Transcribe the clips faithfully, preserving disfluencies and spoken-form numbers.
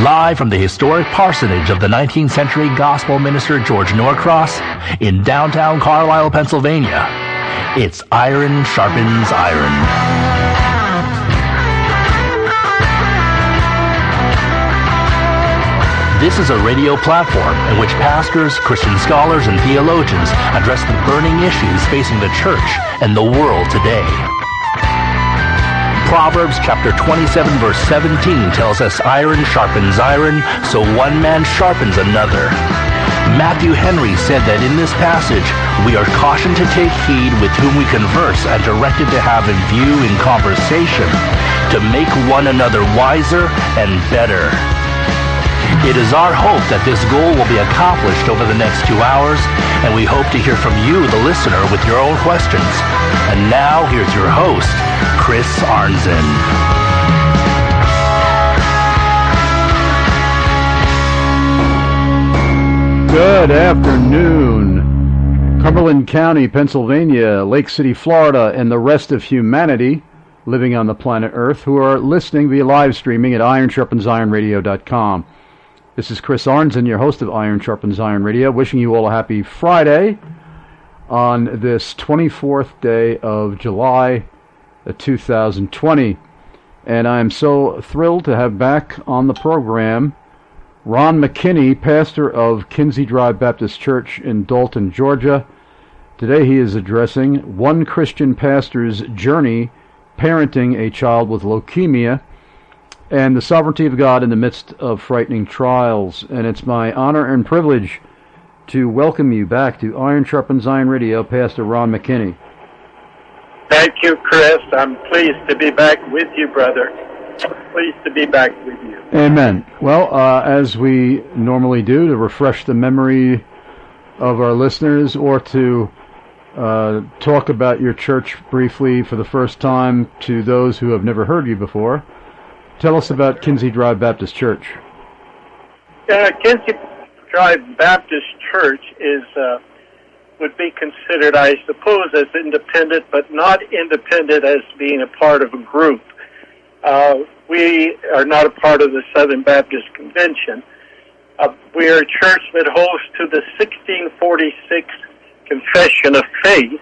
Live from the historic parsonage of the nineteenth century gospel minister George Norcross in downtown Carlisle, Pennsylvania, it's Iron Sharpens Iron. This is a radio platform in which pastors, Christian scholars, and theologians address the burning issues facing the church and the world today. Proverbs chapter twenty-seven verse seventeen tells us iron sharpens iron, so one man sharpens another. Matthew Henry said that in this passage, we are cautioned to take heed with whom we converse and directed to have in view in conversation to make one another wiser and better. It is our hope that this goal will be accomplished over the next two hours, and we hope to hear from you, the listener, with your own questions. And now, here's your host, Chris Arnzen. Good afternoon. Cumberland County, Pennsylvania, Lake City, Florida, and the rest of humanity living on the planet Earth who are listening via live streaming at iron sharpens iron radio dot com. This is Chris Arnzen, your host of Iron Sharpens Iron Radio, wishing you all a happy Friday on this twenty-fourth day of July, two thousand twenty. And I am so thrilled to have back on the program Ron McKinney, pastor of Kinsey Drive Baptist Church in Dalton, Georgia. Today he is addressing one Christian pastor's journey parenting a child with leukemia and the sovereignty of God in the midst of frightening trials. And it's my honor and privilege to welcome you back to Iron Sharpens Iron Radio, Pastor Ron McKinney. Thank you, Chris. I'm pleased to be back with you, brother. Pleased to be back with you. Amen. Well, uh, as we normally do, to refresh the memory of our listeners or to uh, talk about your church briefly for the first time to those who have never heard you before, tell us about Kinsey Drive Baptist Church. Uh, Kinsey Drive Baptist Church is uh, would be considered, I suppose, as independent, but not independent as being a part of a group. Uh, we are not a part of the Southern Baptist Convention. Uh, we are a church that holds to the sixteen forty-six Confession of Faith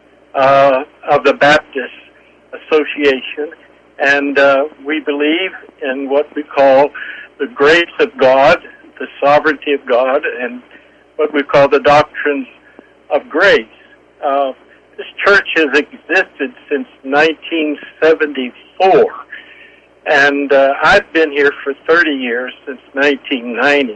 uh, of the Baptist Association. And uh, we believe in what we call the grace of God, the sovereignty of God, and what we call the doctrines of grace. Uh, this church has existed since nineteen seventy-four, and uh, I've been here for thirty years, since nineteen ninety.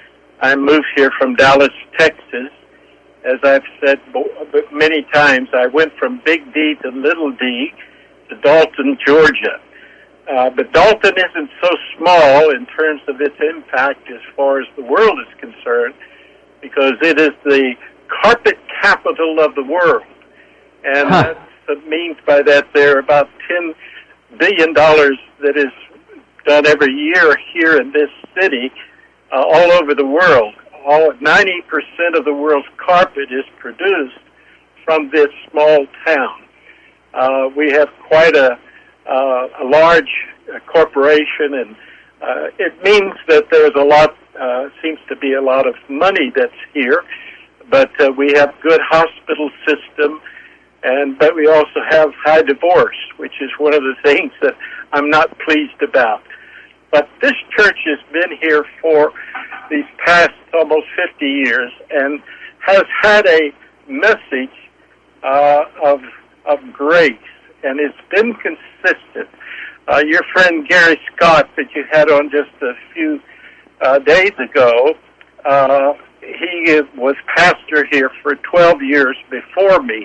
I moved here from Dallas, Texas. As I've said many times, I went from Big D to Little D, to Dalton, Georgia. Uh, but Dalton isn't so small in terms of its impact as far as the world is concerned, because it is the carpet capital of the world. And huh. that means by that there are about ten billion dollars that is done every year here in this city, uh, all over the world. All ninety percent of the world's carpet is produced from this small town. Uh, we have quite a, uh, a large uh, corporation, and uh, it means that there's a lot, uh, seems to be a lot of money that's here, but uh, we have good hospital system, and but we also have high divorce, which is one of the things that I'm not pleased about. But this church has been here for these past almost fifty years and has had a message uh, of of grace, and it's been consistent. Uh, your friend Gary Scott that you had on just a few uh, days ago, uh, he was pastor here for twelve years before me,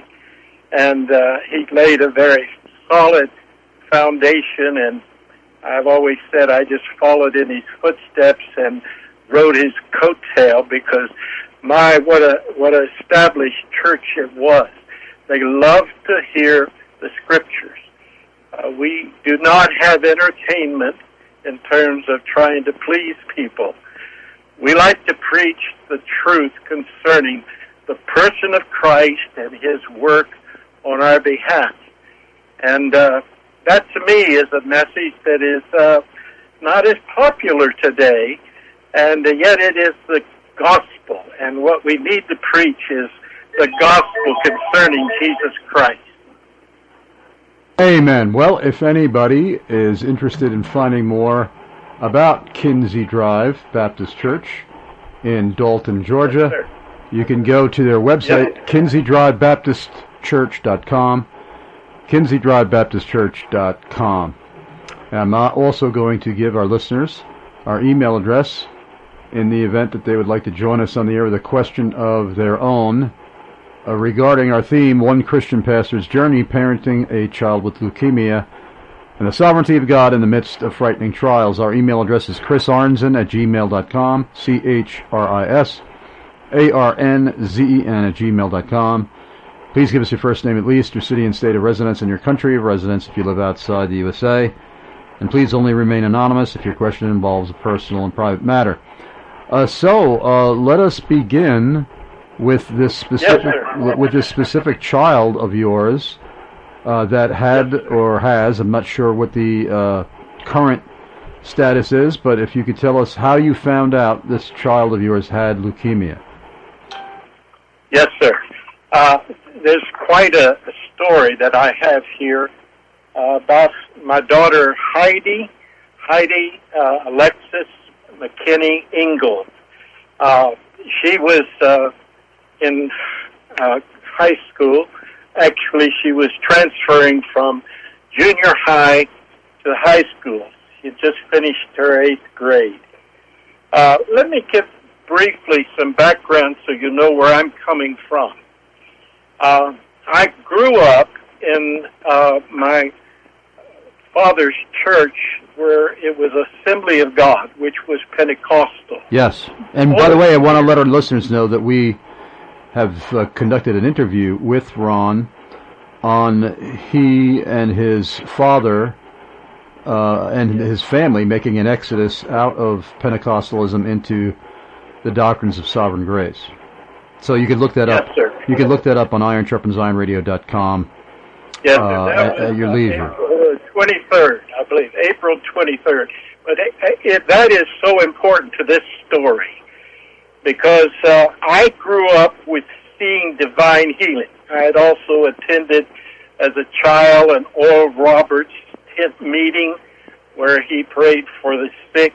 and uh, he laid a very solid foundation, and I've always said I just followed in his footsteps and rode his coattail, because my, what a what a established church it was. They love to hear the scriptures. Uh, we do not have entertainment in terms of trying to please people. We like to preach the truth concerning the person of Christ and his work on our behalf. And uh, that to me is a message that is uh, not as popular today, and yet it is the gospel. And what we need to preach is the gospel concerning Jesus Christ. Amen. Well, if anybody is interested in finding more about Kinsey Drive Baptist Church in Dalton, Georgia, yes, you can go to their website, yes. kinsey drive baptist church dot com, kinsey drive baptist church dot com. I'm also going to give our listeners our email address in the event that they would like to join us on the air with a question of their own uh, regarding our theme, One Christian Pastor's Journey, Parenting a Child with Leukemia and the Sovereignty of God in the Midst of Frightening Trials. Our email address is chris arnzen at gmail dot com, C H R I S A R N Z E N at gmail dot com. Please give us your first name at least, your city and state of residence, and your country of residence if you live outside the U S A. And please only remain anonymous if your question involves a personal and private matter. Uh, so, uh, let us begin with this specific yes, with this specific child of yours uh, that had yes, or has. I'm not sure what the uh, current status is, but if you could tell us how you found out this child of yours had leukemia. Yes, sir. Uh, there's quite a, a story that I have here uh, about my daughter Heidi, Heidi uh, Alexis McKinney Ingold. Uh, she was uh, in uh, high school. Actually, she was transferring from junior high to high school. She just finished her eighth grade. Uh, let me give briefly some background so you know where I'm coming from. Uh, I grew up in uh, my father's church where it was Assembly of God, which was Pentecostal. Yes. And by the way, I want to let our listeners know that we have uh, conducted an interview with Ron on he and his father uh, and his family making an exodus out of Pentecostalism into the doctrines of sovereign grace. So you could look that yes, up. Sir. You can look that up on iron sharpens iron radio dot com. Yes, uh, at, at your leisure. April twenty-third, I believe, April twenty-third. But it, it, that is so important to this story because uh, I grew up with seeing divine healing. I had also attended as a child an Oral Roberts tent meeting where he prayed for the sick.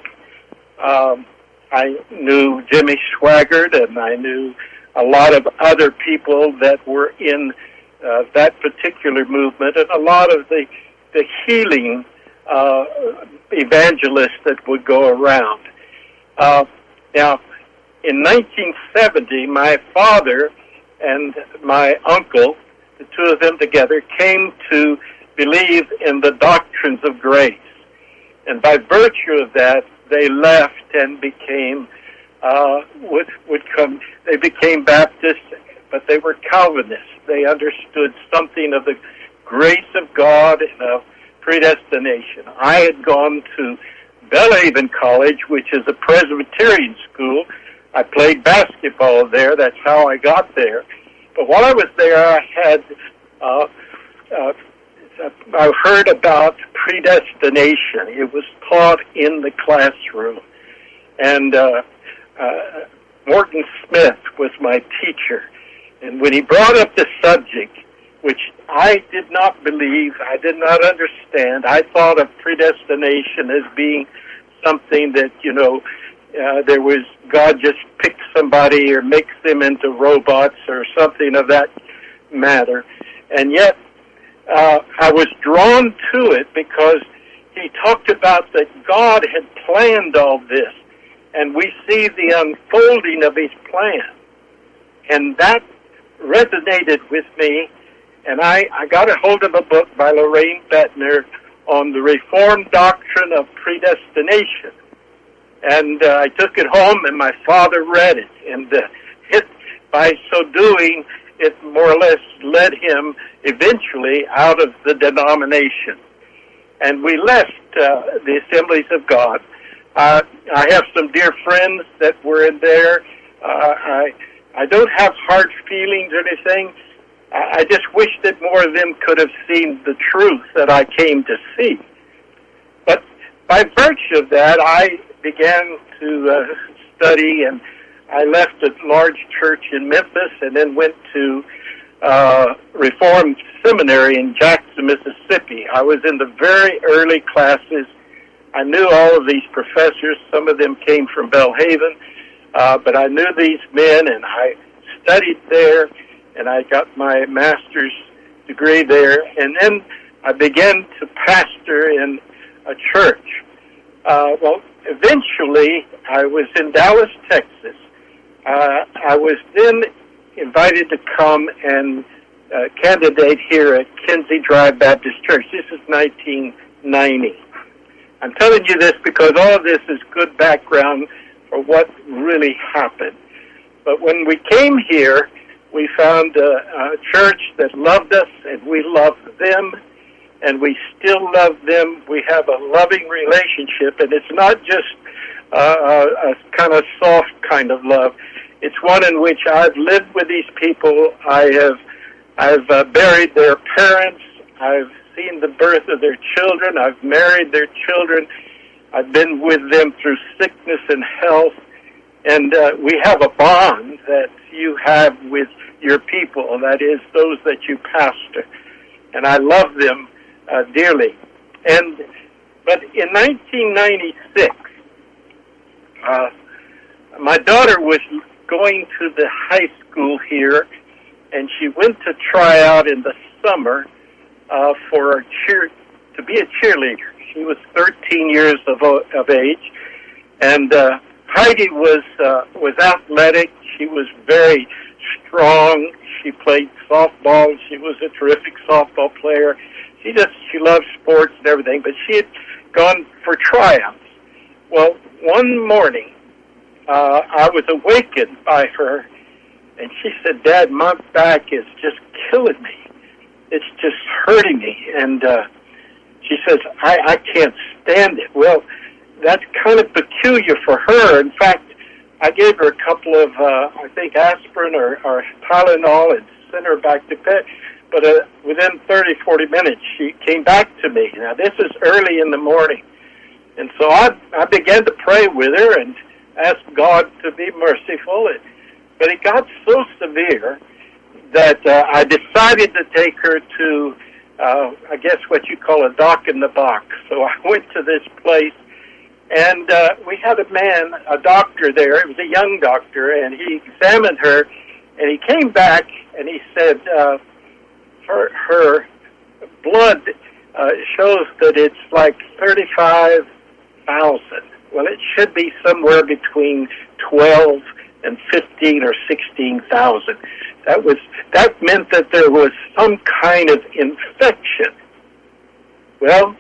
Um, I knew Jimmy Swaggart, and I knew a lot of other people that were in uh, that particular movement, and a lot of the the healing uh, evangelists that would go around. Uh, now, in nineteen seventy, my father and my uncle, the two of them together, came to believe in the doctrines of grace. And by virtue of that, they left and became, uh, would, would come, they became Baptists, but they were Calvinists. They understood something of the grace of God and of predestination. I had gone to Belhaven College, which is a Presbyterian school. I played basketball there. That's how I got there. But while I was there, I had uh, uh, I heard about predestination. It was taught in the classroom. And uh, uh, Morton Smith was my teacher. And when he brought up the subject, which I did not believe, I did not understand, I thought of predestination as being something that, you know, uh, there was God just picked somebody or makes them into robots or something of that matter. And yet, uh, I was drawn to it because he talked about that God had planned all this, and we see the unfolding of his plan. And that resonated with me, and I, I got a hold of a book by Lorraine Bettner on the Reformed doctrine of predestination. And uh, I took it home, and my father read it. And uh, it, by so doing, it more or less led him eventually out of the denomination. And we left uh, the Assemblies of God. Uh, I have some dear friends that were in there. Uh, I I don't have hard feelings or anything. I, I just wish that more of them could have seen the truth that I came to see. But by virtue of that, I began to uh, study, and I left a large church in Memphis and then went to uh, Reformed Seminary in Jackson, Mississippi. I was in the very early classes. I knew all of these professors. Some of them came from Belhaven, uh, but I knew these men, and I studied there, and I got my master's degree there, and then I began to pastor in a church. Uh, well, eventually, I was in Dallas, Texas. Uh, I was then invited to come and uh, candidate here at Kinsey Drive Baptist Church. This is nineteen ninety. I'm telling you this because all of this is good background for what really happened. But when we came here, we found a, a church that loved us, and we loved them, and we still love them. We have a loving relationship, and it's not just uh, a, a kind of soft kind of love. It's one in which I've lived with these people. I have I've uh, buried their parents. I've seen the birth of their children. I've married their children. I've been with them through sickness and health. And uh, we have a bond that you have with your people, that is, those that you pastor. And I love them uh, dearly. And but in nineteen ninety-six, uh, my daughter was going to the high school here, and she went to try out in the summer uh, for a cheer to be a cheerleader. She was thirteen years of of age, and uh, Heidi was uh, was athletic. She was very strong. She played softball. She was a terrific softball player. She just she loved sports and everything. But she had gone for tryouts. Well, one morning, uh, I was awakened by her, and she said, "Dad, my back is just killing me. It's just hurting me." And uh, she says, I, I can't stand it. Well, that's kind of peculiar for her. In fact, I gave her a couple of, uh, I think, aspirin or, or Tylenol and sent her back to bed. But uh, within thirty, forty minutes, she came back to me. Now, this is early in the morning. And so I, I began to pray with her and ask God to be merciful. But it got so severe that uh, I decided to take her to, uh, I guess what you call a doc in the box. So I went to this place, and uh, we had a man, a doctor there. It was a young doctor, and he examined her, and he came back, and he said, uh, her, her blood uh, shows that it's like thirty-five thousand. Well, it should be somewhere between twelve and fifteen or sixteen thousand. That was that meant that there was some kind of infection. Well,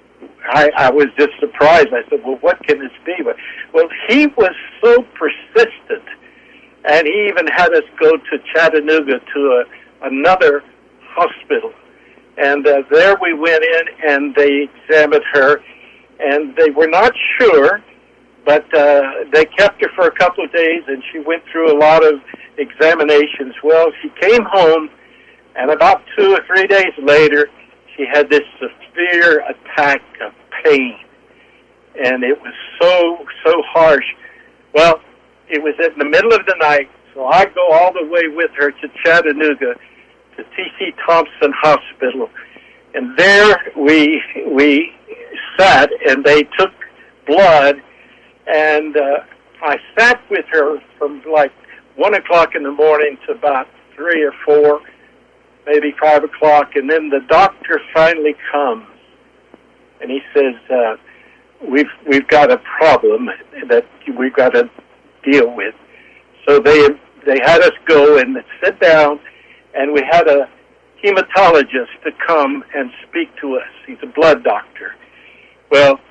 I, I was just surprised. I said, "Well, what can this be?" But well, he was so persistent, and he even had us go to Chattanooga to a, another hospital, and uh, there we went in, and they examined her, and they were not sure. But uh, they kept her for a couple of days, and she went through a lot of examinations. Well, she came home, and about two or three days later, she had this severe attack of pain. And it was so, so harsh. Well, it was in the middle of the night, so I go all the way with her to Chattanooga, to T C Thompson Hospital. And there we, we sat, and they took blood. And uh, I sat with her from like one o'clock in the morning to about three or four, maybe five o'clock, and then the doctor finally comes, and he says, uh, "We've we've got a problem that we've got to deal with." So they they had us go and sit down, and we had a hematologist to come and speak to us. He's a blood doctor. Well,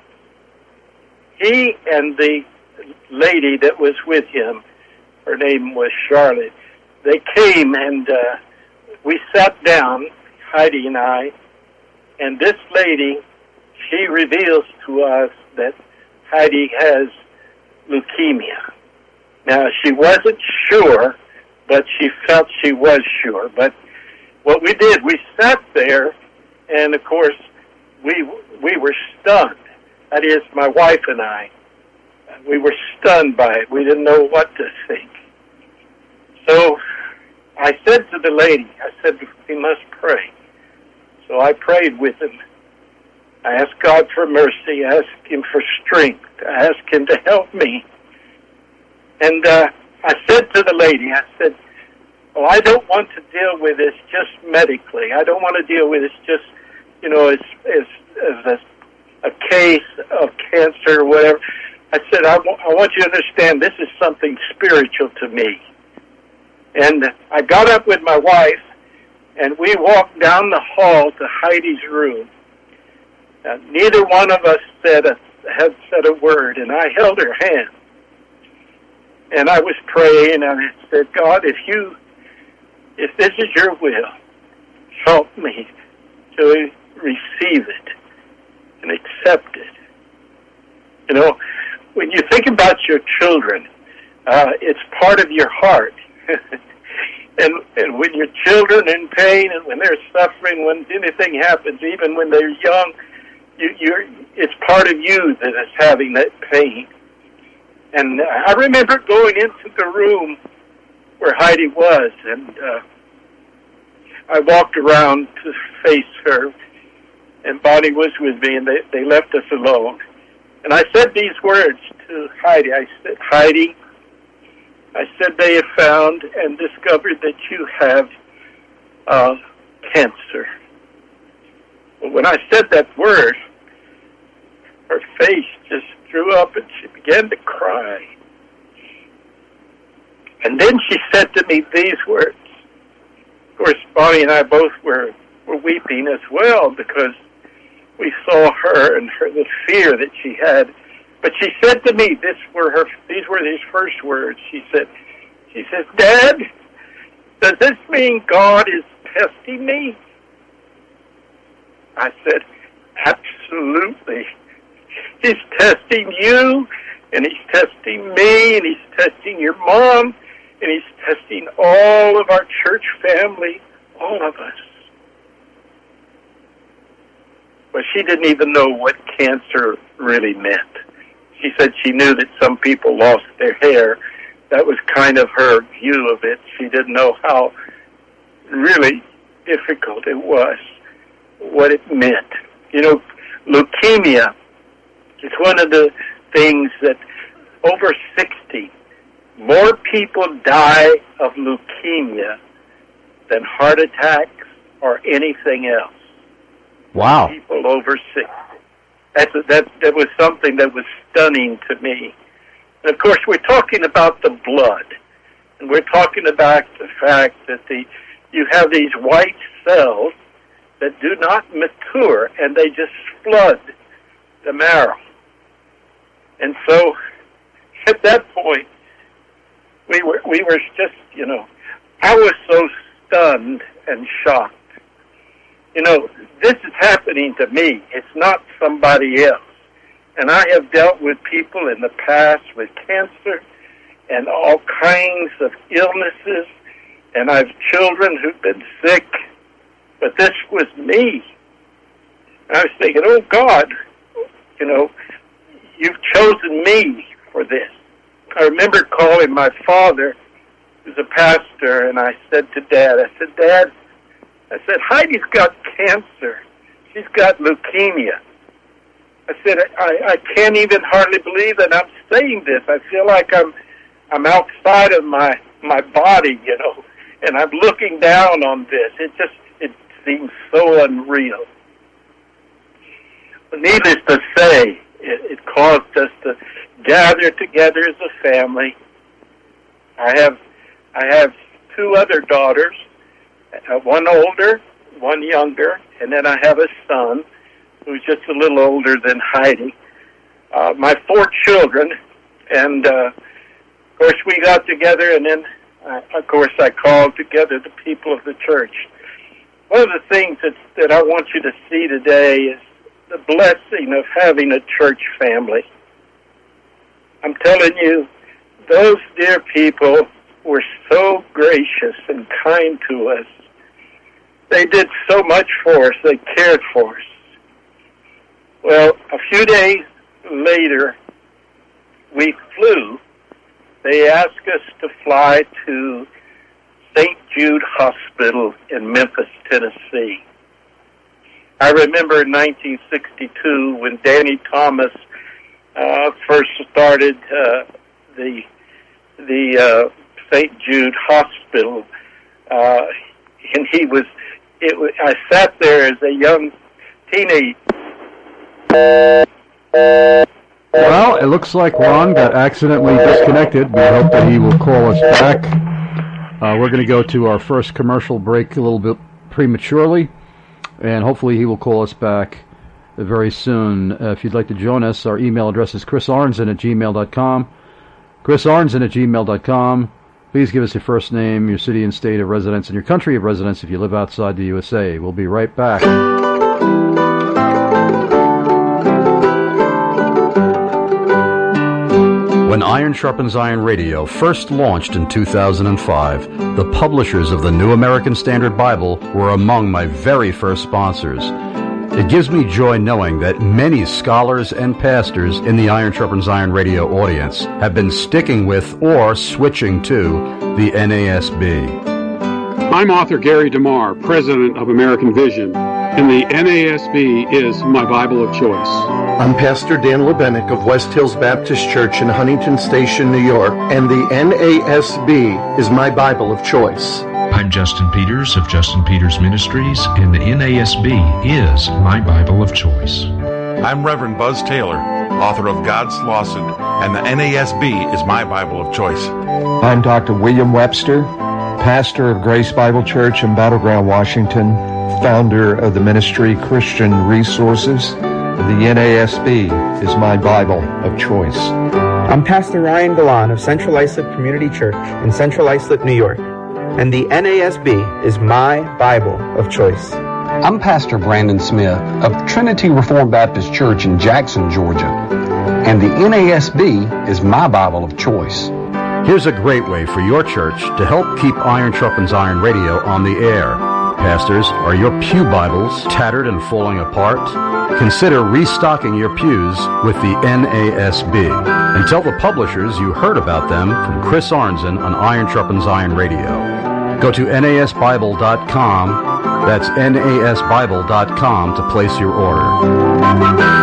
he and the lady that was with him, her name was Charlotte, they came and uh, we sat down, Heidi and I, and this lady, she reveals to us that Heidi has leukemia. Now, she wasn't sure, but she felt she was sure. But what we did, we sat there, and of course, we we were stunned. That is, my wife and I. We were stunned by it. We didn't know what to think. So I said to the lady, I said, we must pray. So I prayed with him. I asked God for mercy. I asked him for strength. I asked him to help me. And uh, I said to the lady, I said, oh, I don't want to deal with this just medically. I don't want to deal with this just, you know, as, as, as a, a case of cancer or whatever. I said, I, w- I want you to understand this is something spiritual to me. And I got up with my wife, and we walked down the hall to Heidi's room. Uh, neither one of us said a, had said a word, and I held her hand. And I was praying, and I said, God, if you, if this is your will, help me to receive it and accept it. You know, when you think about your children, uh, it's part of your heart. and and when your children are in pain and when they're suffering, when anything happens, even when they're young, you, you're, it's part of you that is having that pain. And I remember going into the room where Heidi was, and uh, I walked around to face her, and Bonnie was with me, and they, they left us alone. And I said these words to Heidi. I said, Heidi, I said, they have found and discovered that you have uh, cancer. Well, when I said that word, her face just drew up and she began to cry. And then she said to me these words. Of course, Bonnie and I both were, were weeping as well because we saw her and her the fear that she had. But she said to me, this were her, these were his first words. She said, she says, Dad, does this mean God is testing me? I said, absolutely. He's testing you, and he's testing me, and he's testing your mom, and he's testing all of our church family, all of us. But she didn't even know what cancer really meant. She said she knew that some people lost their hair. That was kind of her view of it. She didn't know how really difficult it was, what it meant. You know, leukemia is one of the things that over sixty, more people die of leukemia than heart attacks or anything else. Wow. People over sixty. That's a, that, that was something that was stunning to me. And of course, we're talking about the blood. And we're talking about the fact that the you have these white cells that do not mature, and they just flood the marrow. And so, at that point, we were we were just, you know, I was so stunned and shocked. You know, this is happening to me. It's not somebody else. And I have dealt with people in the past with cancer and all kinds of illnesses, and I have children who've been sick, but this was me. And I was thinking, oh, God, you know, you've chosen me for this. I remember calling my father, who's a pastor, and I said to Dad, I said, Dad, I said, Heidi's got cancer. She's got leukemia. I said, I, I can't even hardly believe that I'm saying this. I feel like I'm I'm outside of my, my body, you know, and I'm looking down on this. It just, it seems so unreal. But needless to say, it, it caused us to gather together as a family. I have, I have two other daughters, uh, one older, one younger, and then I have a son who's just a little older than Heidi. Uh, my four children, and uh, of course we got together, and then uh, of course I called together the people of the church. One of the things that, that I want you to see today is the blessing of having a church family. I'm telling you, those dear people were so gracious and kind to us. They did so much for us. They cared for us. Well, a few days later we flew, they asked us to fly to Saint Jude Hospital in Memphis, Tennessee. I remember in nineteen sixty-two when Danny Thomas uh, first started uh, the the uh, Saint Jude Hospital, uh, and he was. It was. I sat there as a young teenager. Well, it looks like Ron got accidentally disconnected. We hope that he will call us back. Uh, we're going to go to our first commercial break a little bit prematurely, and hopefully he will call us back very soon. Uh, if you'd like to join us, our email address is chris arnzen at gmail dot com. chris arnzen at gmail dot com. Please give us your first name, your city and state of residence, and your country of residence if you live outside the U S A. We'll be right back. When Iron Sharpens Iron Radio first launched in two thousand five, the publishers of the New American Standard Bible were among my very first sponsors. It gives me joy knowing that many scholars and pastors in the Iron Sharpens Iron Radio audience have been sticking with or switching to the N A S B. I'm author Gary DeMar, president of American Vision, and the N A S B is my Bible of choice. I'm Pastor Dan Lebenik of West Hills Baptist Church in Huntington Station, New York, and the N A S B is my Bible of choice. I'm Justin Peters of Justin Peters Ministries, and the N A S B is my Bible of choice. I'm Reverend Buzz Taylor, author of God's Lawsuit, and the N A S B is my Bible of choice. I'm Doctor William Webster, pastor of Grace Bible Church in Battleground, Washington, founder of the ministry Christian Resources. The N A S B is my Bible of choice. I'm Pastor Ryan Galan of Central Islip Community Church in Central Islip, New York, and the N A S B is my Bible of choice. I'm Pastor Brandon Smith of Trinity Reformed Baptist Church in Jackson, Georgia, and the N A S B is my Bible of choice. Here's a great way for your church to help keep Iron Sharpens Iron Radio on the air. Pastors, are your pew Bibles tattered and falling apart? Consider restocking your pews with the N A S B. And tell the publishers you heard about them from Chris Arnzen on Iron Sharpens Iron Radio. Go to N A S Bible dot com. That's N A S Bible dot com to place your order.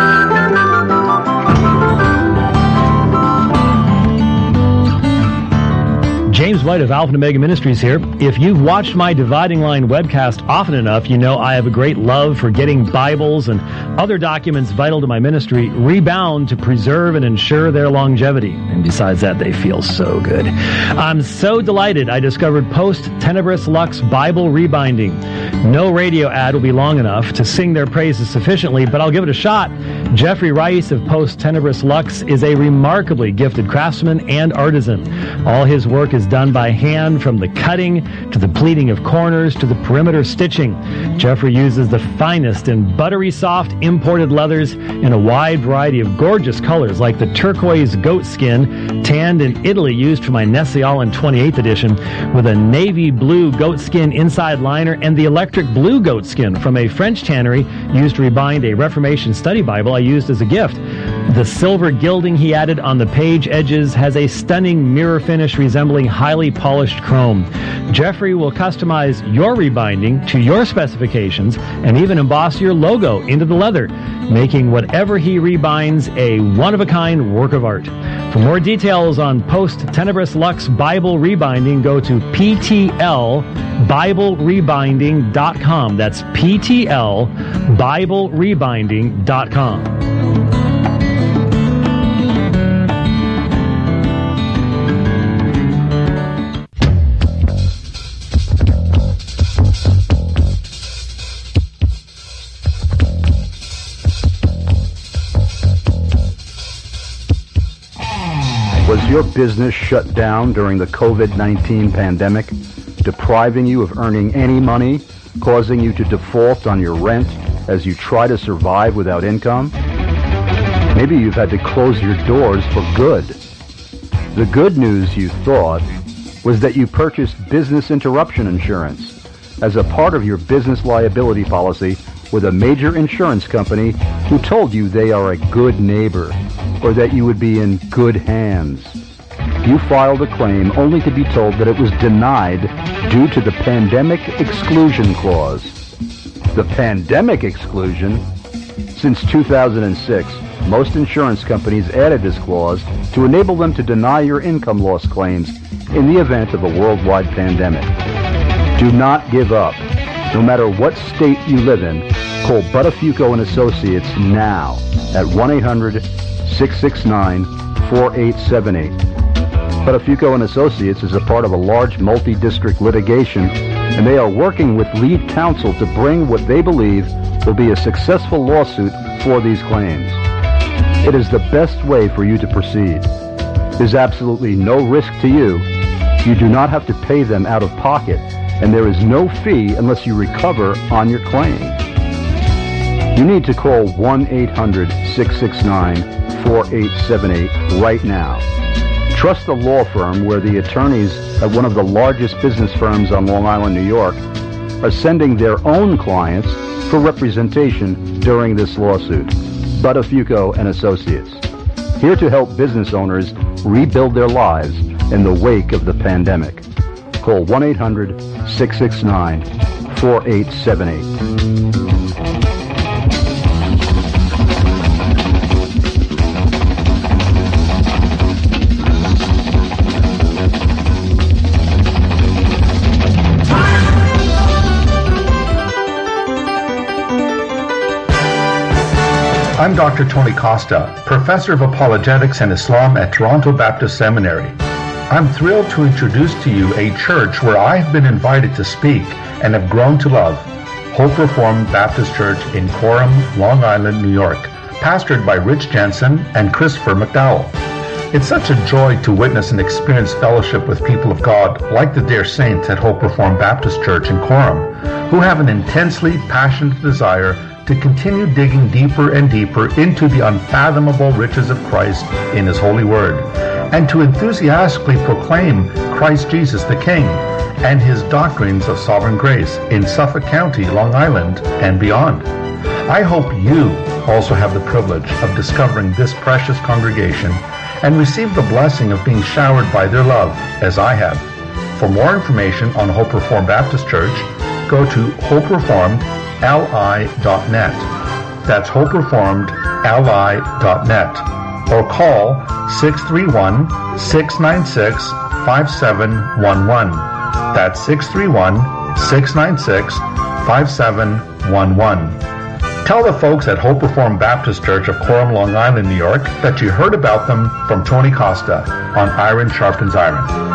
James White of Alpha and Omega Ministries here. If you've watched my Dividing Line webcast often enough, you know I have a great love for getting Bibles and other documents vital to my ministry rebound to preserve and ensure their longevity. And besides that, they feel so good. I'm so delighted I discovered Post Tenebris Lux Bible Rebinding. No radio ad will be long enough to sing their praises sufficiently, but I'll give it a shot. Jeffrey Rice of Post Tenebris Lux is a remarkably gifted craftsman and artisan. All his work is done by hand, from the cutting to the pleating of corners to the perimeter stitching. Jeffrey uses the finest and buttery soft imported leathers in a wide variety of gorgeous colors, like the turquoise goat skin tanned in Italy used for my Nestle Allen twenty-eighth edition, with a navy blue goat skin inside liner, and the electric blue goat skin from a French tannery used to rebind a Reformation study Bible I used as a gift. The silver gilding he added on the page edges has a stunning mirror finish resembling highly polished chrome. Jeffrey will customize your rebinding to your specifications and even emboss your logo into the leather, making whatever he rebinds a one-of-a-kind work of art. For more details on Post Tenebris Lux Bible Rebinding, go to P T L Bible Rebinding dot com. That's P T L Bible Rebinding dot com. Was your business shut down during the COVID nineteen pandemic, depriving you of earning any money, causing you to default on your rent as you try to survive without income? Maybe you've had to close your doors for good. The good news, you thought, was that you purchased business interruption insurance. As a part of your business liability policy, with a major insurance company who told you they are a good neighbor or that you would be in good hands. You filed a claim only to be told that it was denied due to the Pandemic Exclusion Clause. The Pandemic Exclusion? Since two thousand six, most insurance companies added this clause to enable them to deny your income loss claims in the event of a worldwide pandemic. Do not give up. No matter what state you live in, call Buttafuoco and Associates now at one eight hundred, six six nine, four eight seven eight. Buttafuoco and Associates is a part of a large multi-district litigation, and they are working with lead counsel to bring what they believe will be a successful lawsuit for these claims. It is the best way for you to proceed. There's absolutely no risk to you. You do not have to pay them out of pocket, and there is no fee unless you recover on your claim. You need to call one eight hundred, six six nine, four eight seven eight right now. Trust the law firm where the attorneys at one of the largest business firms on Long Island, New York, are sending their own clients for representation during this lawsuit. Buttafuoco and Associates, here to help business owners rebuild their lives in the wake of the pandemic. Call one eight hundred, six six nine, four eight seven eight. I'm Doctor Tony Costa, Professor of Apologetics and Islam at Toronto Baptist Seminary. I'm thrilled to introduce to you a church where I have been invited to speak and have grown to love, Hope Reformed Baptist Church in Coram, Long Island, New York, pastored by Rich Jensen and Christopher McDowell. It's such a joy to witness and experience fellowship with people of God like the dear saints at Hope Reformed Baptist Church in Coram, who have an intensely passionate desire to continue digging deeper and deeper into the unfathomable riches of Christ in His holy word, and to enthusiastically proclaim Christ Jesus the King and His doctrines of sovereign grace in Suffolk County, Long Island, and beyond. I hope you also have the privilege of discovering this precious congregation and receive the blessing of being showered by their love, as I have. For more information on Hope Reformed Baptist Church, go to hope reformed l i dot net. That's hope reformed l i dot net. Or call six three one, six nine six, five seven one one. That's six three one, six nine six, five seven one one. Tell the folks at Hope Reformed Baptist Church of Coram, Long Island, New York, that you heard about them from Tony Costa on Iron Sharpens Iron.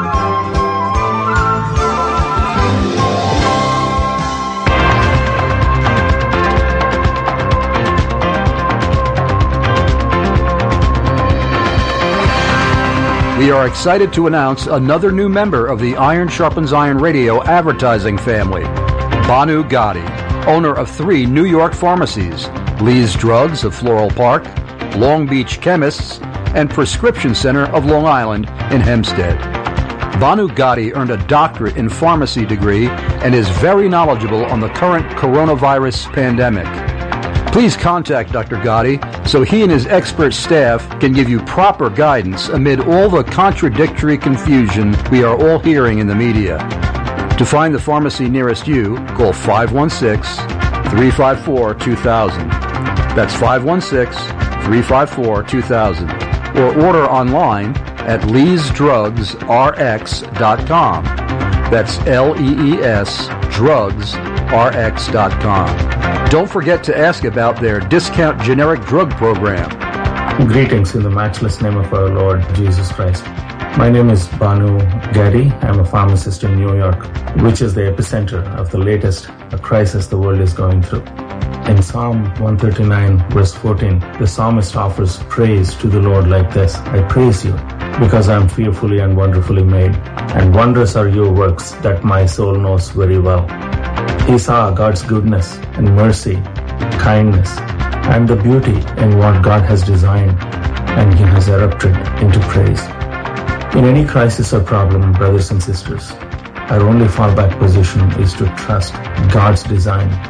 We are excited to announce another new member of the Iron Sharpens Iron Radio advertising family, Banu Gotti, owner of three New York pharmacies, Lee's Drugs of Floral Park, Long Beach Chemists, and Prescription Center of Long Island in Hempstead. Banu Gotti earned a doctorate in pharmacy degree and is very knowledgeable on the current coronavirus pandemic. Please contact Doctor Gotti so he and his expert staff can give you proper guidance amid all the contradictory confusion we are all hearing in the media. To find the pharmacy nearest you, call five one six, three five four, two thousand. That's five one six, three five four, two thousand. Or order online at lees drugs r x dot com. That's L E E S drugs r x dot com. Don't forget to ask about their discount generic drug program. Greetings in the matchless name of our Lord Jesus Christ. My name is Banu Gotti. I'm a pharmacist in New York, which is the epicenter of the latest crisis the world is going through. In Psalm one thirty-nine, verse fourteen, the psalmist offers praise to the Lord like this: I praise you because I am fearfully and wonderfully made, and wondrous are your works that my soul knows very well. He saw God's goodness and mercy, kindness, and the beauty in what God has designed, and he has erupted into praise. In any crisis or problem, brothers and sisters, our only fallback position is to trust God's design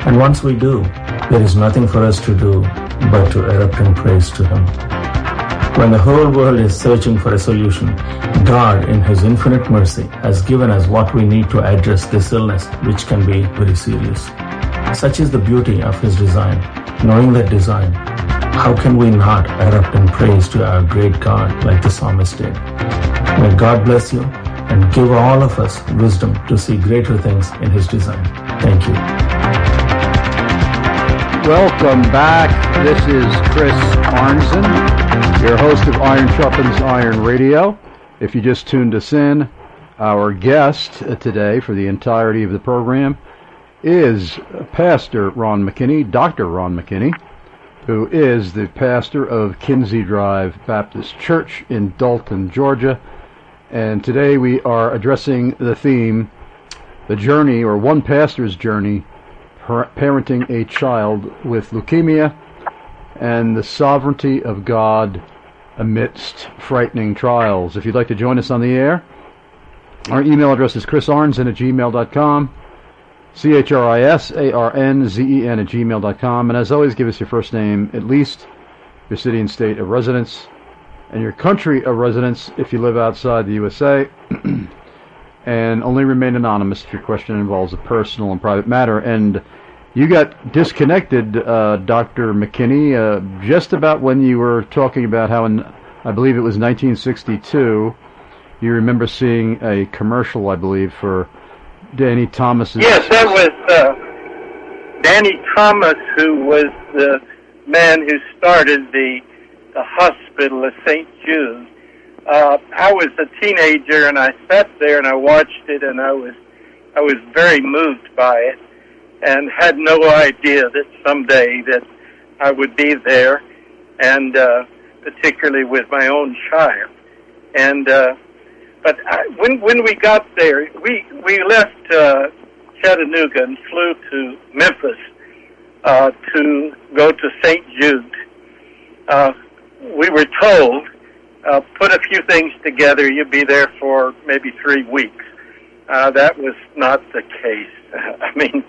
And once we do, there is nothing for us to do but to erupt in praise to Him. When the whole world is searching for a solution, God, in His infinite mercy, has given us what we need to address this illness, which can be very serious. Such is the beauty of His design. Knowing that design, how can we not erupt in praise to our great God like the psalmist did? May God bless you and give all of us wisdom to see greater things in His design. Thank you. Welcome back. This is Chris Arnzen, your host of Iron Sharpens Iron Radio. If you just tuned us in, our guest today for the entirety of the program is Pastor Ron McKinney, Doctor Ron McKinney, who is the pastor of Kinsey Drive Baptist Church in Dalton, Georgia. And today we are addressing the theme, the journey, or one pastor's journey, parenting a child with leukemia and the sovereignty of God amidst frightening trials. If you'd like to join us on the air, our email address is chrisarnzen at gmail dot com, C H R I S A R N Z E N at gmail dot com. And as always, give us your first name, at least your city and state of residence, and your country of residence if you live outside the U S A. And only remain anonymous if your question involves a personal and private matter. And you got disconnected, uh, Doctor McKinney, uh, just about when you were talking about how in, I believe it was nineteen sixty-two, you remember seeing a commercial, I believe, for Danny Thomas's... Yes, that was uh, Danny Thomas, who was the man who started the, the hospital at Saint Jude. Uh, I was a teenager, and I sat there and I watched it, and I was I was very moved by it, and had no idea that someday that I would be there, and uh, particularly with my own child. And uh, but I, when when we got there, we we left uh, Chattanooga and flew to Memphis uh, to go to Saint Jude. Uh, we were told, Uh, put a few things together, you'll be there for maybe three weeks. Uh, that was not the case. I mean,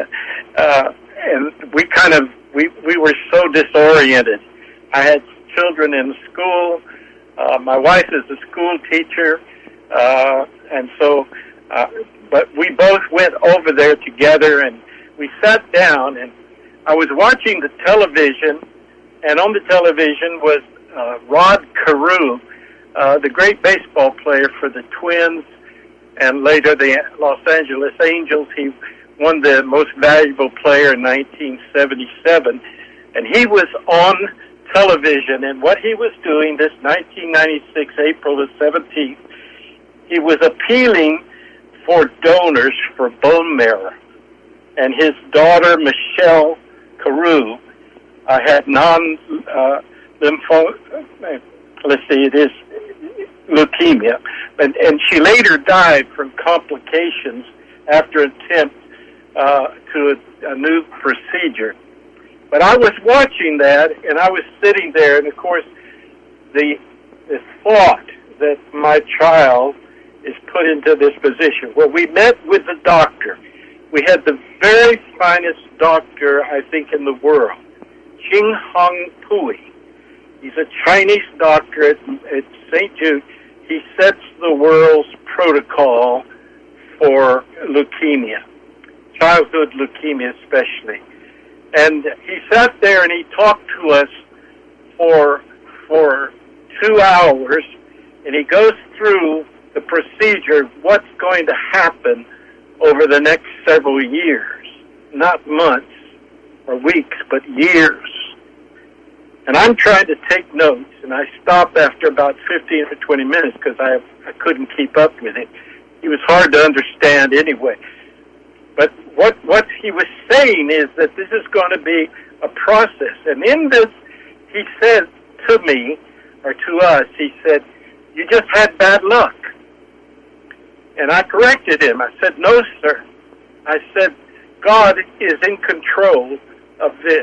uh, and we kind of, we, we were so disoriented. I had children in school. Uh, my wife is a school teacher. Uh, and so, uh, but we both went over there together, and we sat down, and I was watching the television, and on the television was Uh, Rod Carew, uh, the great baseball player for the Twins and later the Los Angeles Angels. He won the most valuable player in nineteen seventy-seven, and he was on television, and what he was doing this nineteen ninety-six, April the seventeenth, he was appealing for donors for bone marrow, and his daughter, Michelle Carew, uh, had non uh, Lympho, let's see, it is leukemia, and, and she later died from complications after an attempt uh, to a, a new procedure. But I was watching that, and I was sitting there, and of course, the, the thought that my child is put into this position. Well, we met with the doctor. We had the very finest doctor, I think, in the world, Ching Hong Pui. He's a Chinese doctor at, at Saint Jude. He sets the world's protocol for leukemia, childhood leukemia especially. And he sat there and he talked to us for for two hours, and he goes through the procedure of what's going to happen over the next several years, not months or weeks, but years. And I'm trying to take notes, and I stopped after about fifteen or twenty minutes because I, I couldn't keep up with it. He was hard to understand anyway. But what, what he was saying is that this is going to be a process. And in this, he said to me, or to us, he said, you just had bad luck. And I corrected him. I said, no, sir. I said, God is in control of this.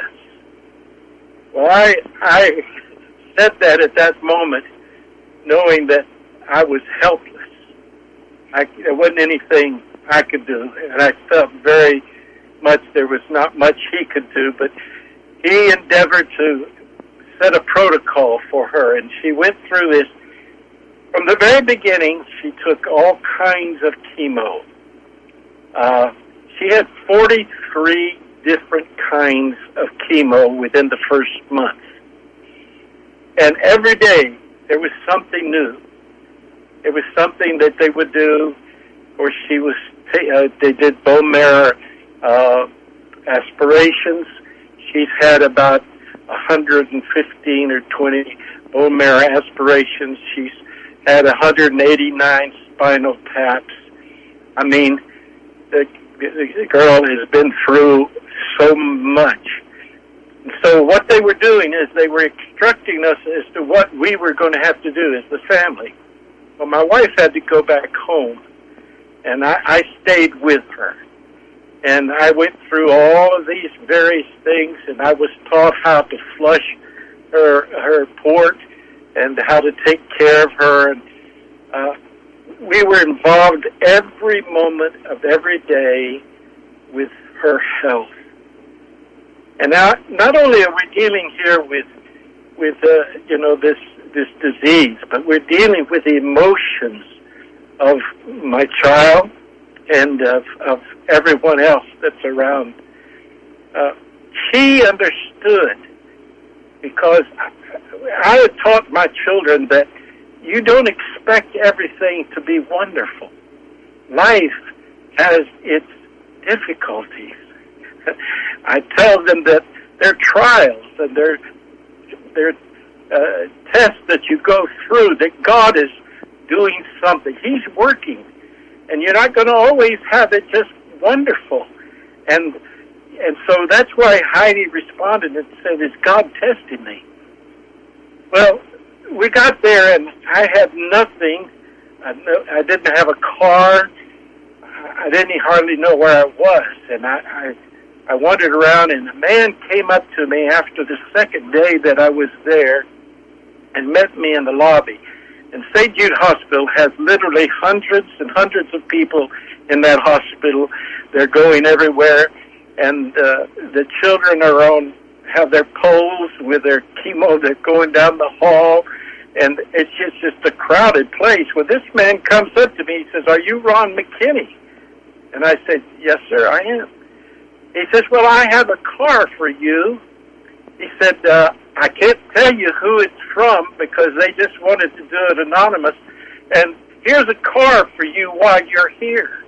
Well, I, I said that at that moment, knowing that I was helpless. I, there wasn't anything I could do, and I felt very much. There was not much he could do, but he endeavored to set a protocol for her, and she went through this. From the very beginning, she took all kinds of chemo. Uh, she had forty-three different kinds of chemo within the first month. And every day, there was something new. It was something that they would do, or she was, uh, they did bone marrow uh, aspirations. She's had about one hundred fifteen or twenty bone marrow aspirations. She's had one hundred eighty-nine spinal taps. I mean, the, the girl has been through so much. So what they were doing is they were instructing us as to what we were going to have to do as the family. Well, my wife had to go back home, and I, I stayed with her. And I went through all of these various things, and I was taught how to flush her her port and how to take care of her. And uh, we were involved every moment of every day with her health. And now, not only are we dealing here with, with uh, you know, this this disease, but we're dealing with the emotions of my child and of, of everyone else that's around. Uh, she understood, because I, I had taught my children that you don't expect everything to be wonderful. Life has its difficulties. I tell them that they're trials and they're, they're uh, tests that you go through, that God is doing something. He's working. And you're not going to always have it just wonderful. And and so that's why Heidi responded and said, is God testing me? Well, we got there, and I had nothing. I, no, I didn't have a car. I didn't hardly know where I was. And I, I, I wandered around, and a man came up to me after the second day that I was there and met me in the lobby. And Saint Jude Hospital has literally hundreds and hundreds of people in that hospital. They're going everywhere, and uh, the children are on, have their poles with their chemo. They're going down the hall, and it's just, just a crowded place. Well, this man comes up to me. He says, "Are you Ron McKinney?" And I said, "Yes, sir, I am." He says, "Well, I have a car for you." He said, uh, "I can't tell you who it's from because they just wanted to do it anonymous. And here's a car for you while you're here."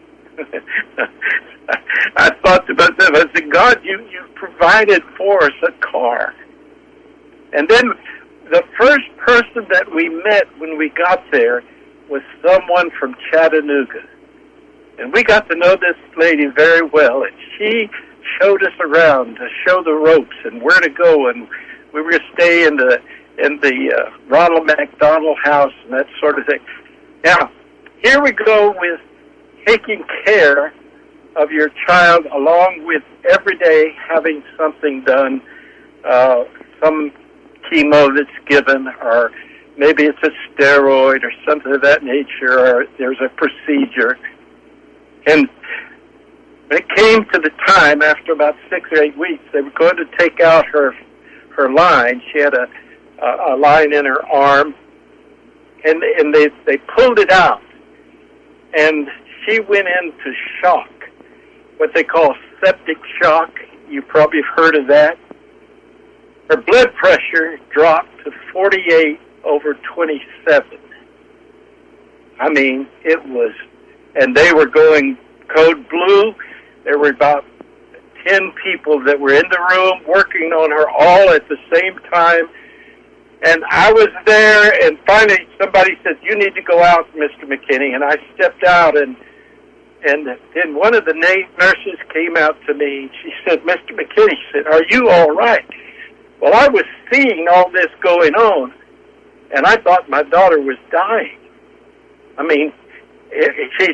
I thought to myself, I said, "God, you, you provided for us a car." And then the first person that we met when we got there was someone from Chattanooga. And we got to know this lady very well, and she showed us around to show the ropes and where to go, and we were going to stay in the in the uh, Ronald McDonald House and that sort of thing. Now, here we go with taking care of your child, along with every day having something done, uh, some chemo that's given, or maybe it's a steroid or something of that nature, or there's a procedure. And when it came to the time, after about six or eight weeks, they were going to take out her her line. She had a a, a line in her arm, and and they they pulled it out, and she went into shock, what they call septic shock. You probably have heard of that. Her blood pressure dropped to forty-eight over twenty-seven. I mean, it was, and they were going code blue. There were about ten people that were in the room working on her all at the same time. And I was there, and finally somebody said, "You need to go out, Mister McKinney." And I stepped out, and and then one of the nurses came out to me. She said, "Mister McKinney," she said, "are you all right?" Well, I was seeing all this going on, and I thought my daughter was dying. I mean, it, it, she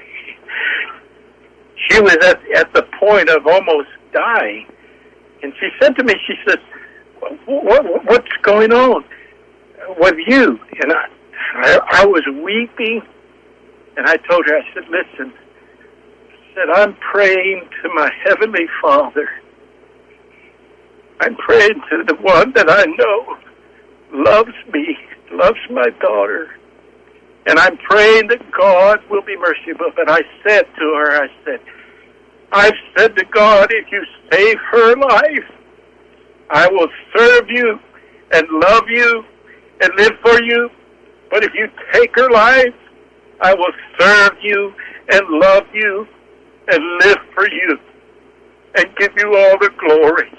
she was at at the point of almost dying. And she said to me, she says, what, what, what's going on with you? And I, I, I was weeping, and I told her, I said, "Listen," I said, I'm praying to my Heavenly Father. I'm praying to the one that I know loves me, loves my daughter. And I'm praying that God will be merciful. And I said to her, I said, I've said to God, if you save her life, I will serve you and love you and live for you. But if you take her life, I will serve you and love you and live for you and give you all the glory.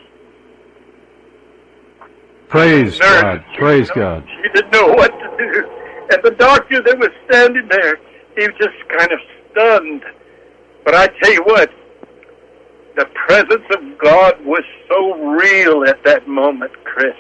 Praise God. Praise God. She didn't know what to do. And the doctor that was standing there, he was just kind of stunned. But I tell you what, the presence of God was so real at that moment, Chris.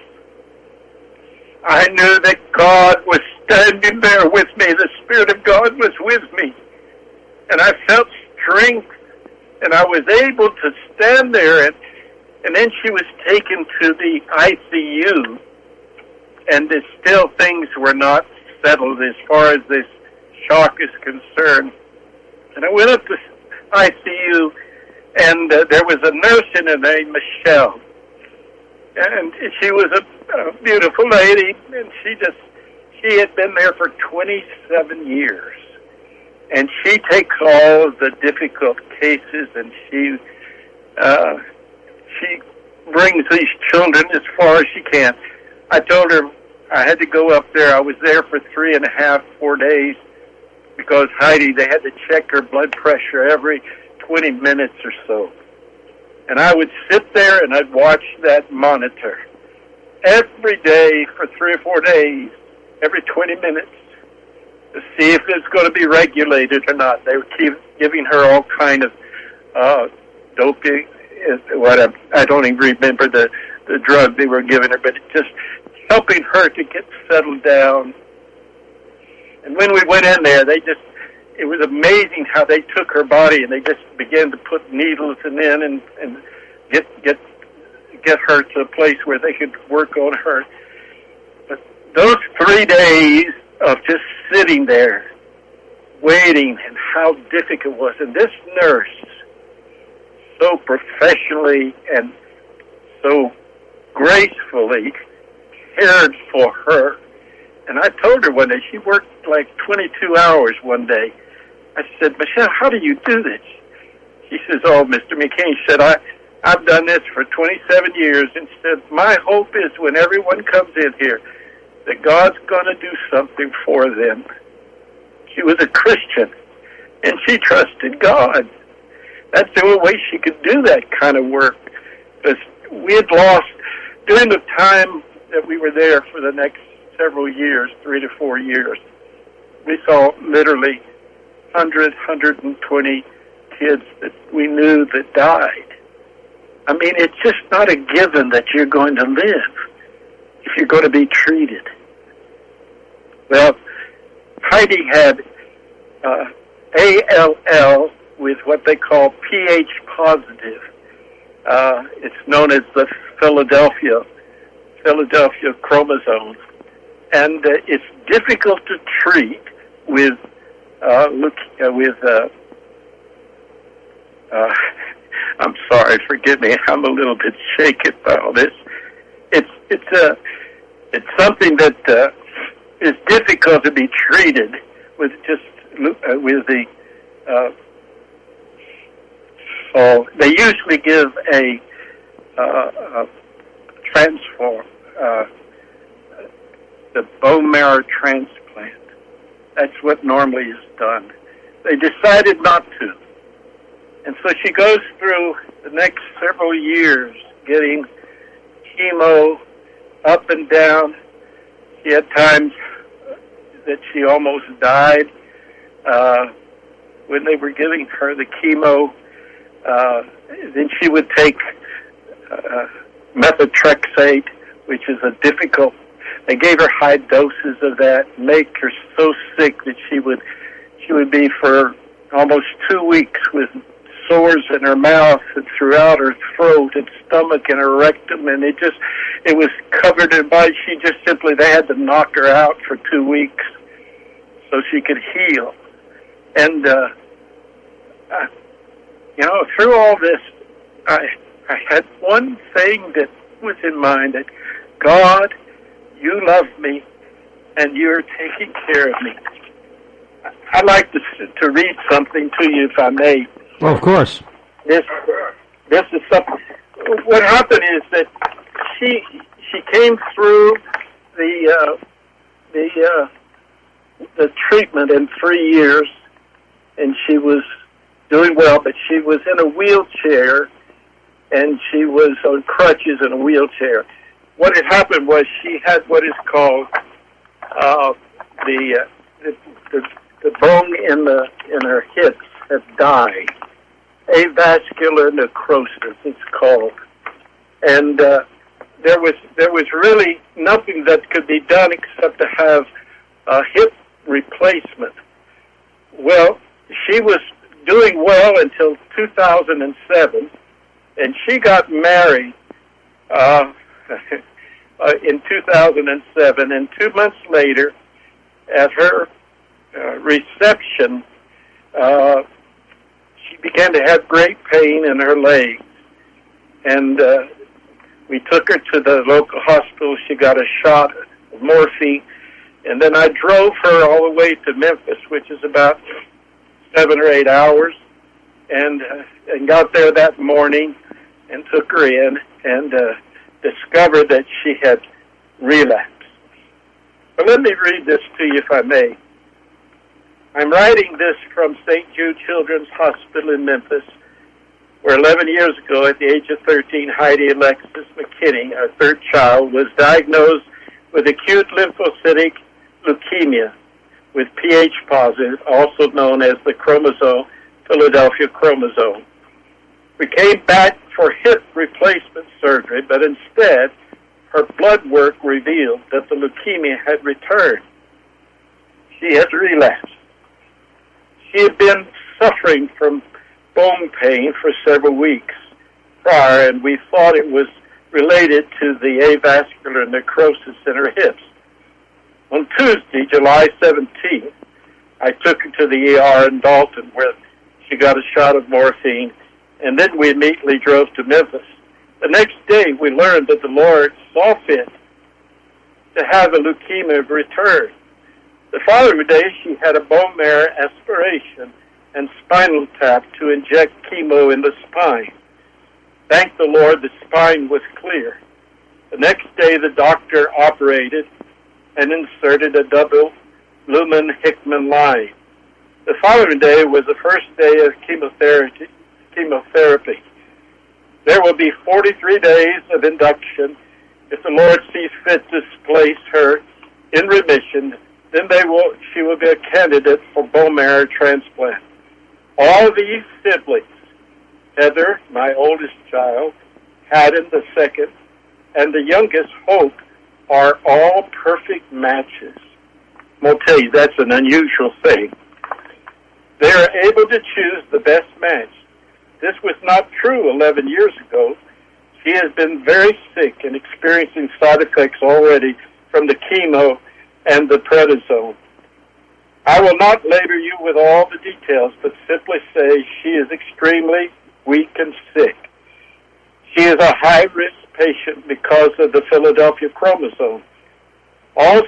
I knew that God was standing there with me. The Spirit of God was with me. And I felt strength, and I was able to stand there. And, and then she was taken to the I C U, and the, still things were not settled as far as this shock is concerned. And I went up to I C U, and uh, there was a nurse in there named Michelle. And she was a, a beautiful lady, and she just, she had been there for twenty-seven years. And she takes all of the difficult cases, and she, uh, she brings these children as far as she can. I told her I had to go up there. I was there for three and a half, four days, because Heidi, they had to check her blood pressure every twenty minutes or so. And I would sit there and I'd watch that monitor every day for three or four days, every twenty minutes, to see if it's going to be regulated or not. They would keep giving her all kind of uh, doping, whatever. I don't even remember the, the drug they were giving her, but it just helping her to get settled down. And when we went in there, they just, it was amazing how they took her body and they just began to put needles in and, and get get get her to a place where they could work on her. But those three days of just sitting there, waiting, and how difficult it was. And this nurse, so professionally and so gracefully cared for her. And I told her one day, she worked like twenty-two hours one day. I said, Michelle, how do you do this? She says, oh, Mister McCain, she said, I, I've done this for twenty-seven years. And she said, my hope is when everyone comes in here, that God's going to do something for them. She was a Christian, and she trusted God. That's the only way she could do that kind of work. Because we had lost, during the time that we were there for the next several years, three to four years, we saw literally one hundred, one hundred twenty kids that we knew that died. I mean, it's just not a given that you're going to live if you're going to be treated. Well, Heidi had uh, A L L with what they call pH positive. Uh, it's known as the Philadelphia Philadelphia chromosome. And uh, it's difficult to treat with uh, look uh, with. Uh, uh, I'm sorry, forgive me. I'm a little bit shaken by all this. It's it's a uh, it's something that uh, is difficult to be treated with just uh, with the. Uh, oh, they usually give a, uh, a transform. Uh, the bone marrow transplant. That's what normally is done. They decided not to. And so she goes through the next several years getting chemo up and down. She had times that she almost died uh, when they were giving her the chemo. Uh, then she would take uh, methotrexate, which is a difficult. They gave her high doses of that, make her so sick that she would she would be for almost two weeks with sores in her mouth and throughout her throat and stomach and her rectum, and it just it was covered in by. She just simply they had to knock her out for two weeks so she could heal. And uh, you know, through all this, I, I had one thing that was in mind, that God, you love me, and you're taking care of me. I'd like to to read something to you, if I may. Well, of course. This this is something. What happened is that she she came through the uh, the uh, the treatment in three years, and she was doing well, but she was in a wheelchair, and she was on crutches in a wheelchair. What had happened was she had what is called uh, the, uh, the the the bone in the in her hips had died. Avascular necrosis, it's called, and uh, there was there was really nothing that could be done except to have a hip replacement. Well, she was doing well until two thousand seven, and she got married uh, uh, in two thousand seven, and two months later, at her uh, reception, uh, she began to have great pain in her legs, and uh, we took her to the local hospital. She got a shot of morphine, and then I drove her all the way to Memphis, which is about seven or eight hours, and uh, and got there that morning and took her in and uh, discovered that she had relapsed. But let me read this to you, if I may. I'm writing this from Saint Jude Children's Hospital in Memphis, where eleven years ago, at the age of thirteen, Heidi Alexis McKinney, our third child, was diagnosed with acute lymphocytic leukemia with Ph positive, also known as the chromosome, Philadelphia chromosome. We came back for hip replacement surgery, but instead, her blood work revealed that the leukemia had returned. She has relapsed. She had been suffering from bone pain for several weeks prior, and we thought it was related to the avascular necrosis in her hips. On Tuesday, July seventeenth, I took her to the E R in Dalton, where she got a shot of morphine, and then we immediately drove to Memphis. The next day, we learned that the Lord saw fit to have a leukemia return. The following day, she had a bone marrow aspiration and spinal tap to inject chemo in the spine. Thank the Lord, the spine was clear. The next day, the doctor operated and inserted a double lumen Hickman line. The following day was the first day of chemotherapy. chemotherapy. There will be forty-three days of induction. If the Lord sees fit to place her in remission, then they will. she will be a candidate for bone marrow transplant. All these siblings, Heather, my oldest child, Haddon, the second, and the youngest, Hope, are all perfect matches. I'll tell you, that's an unusual thing. They are able to choose the best match. This was not true eleven years ago. She has been very sick and experiencing side effects already from the chemo and the prednisone. I will not labor you with all the details, but simply say she is extremely weak and sick. She is a high-risk patient because of the Philadelphia chromosome. All,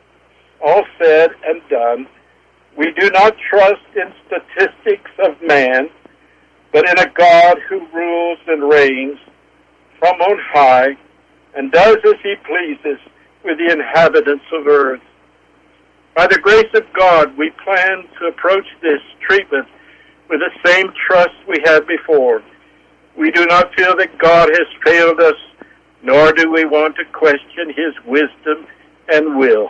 all said and done, we do not trust in statistics of man, but in a God who rules and reigns from on high and does as he pleases with the inhabitants of earth. By the grace of God, we plan to approach this treatment with the same trust we had before. We do not feel that God has failed us, nor do we want to question his wisdom and will.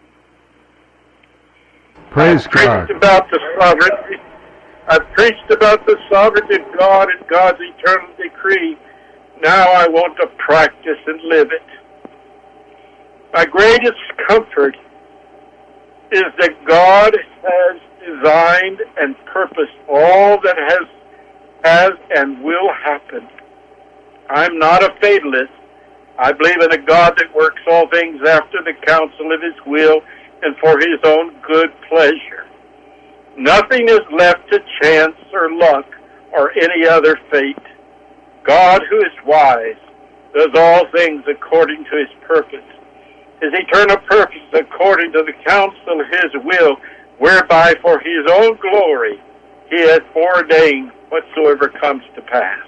Praise I've God. preached about the sovereignty. I've preached about the sovereignty of God and God's eternal decree. Now I want to practice and live it. My greatest comfort is that God has designed and purposed all that has, has and will happen. I'm not a fatalist. I believe in a God that works all things after the counsel of his will and for his own good pleasure. Nothing is left to chance or luck or any other fate. God, who is wise, does all things according to his purpose, his eternal purpose according to the counsel of his will, whereby for his own glory he has foreordained whatsoever comes to pass.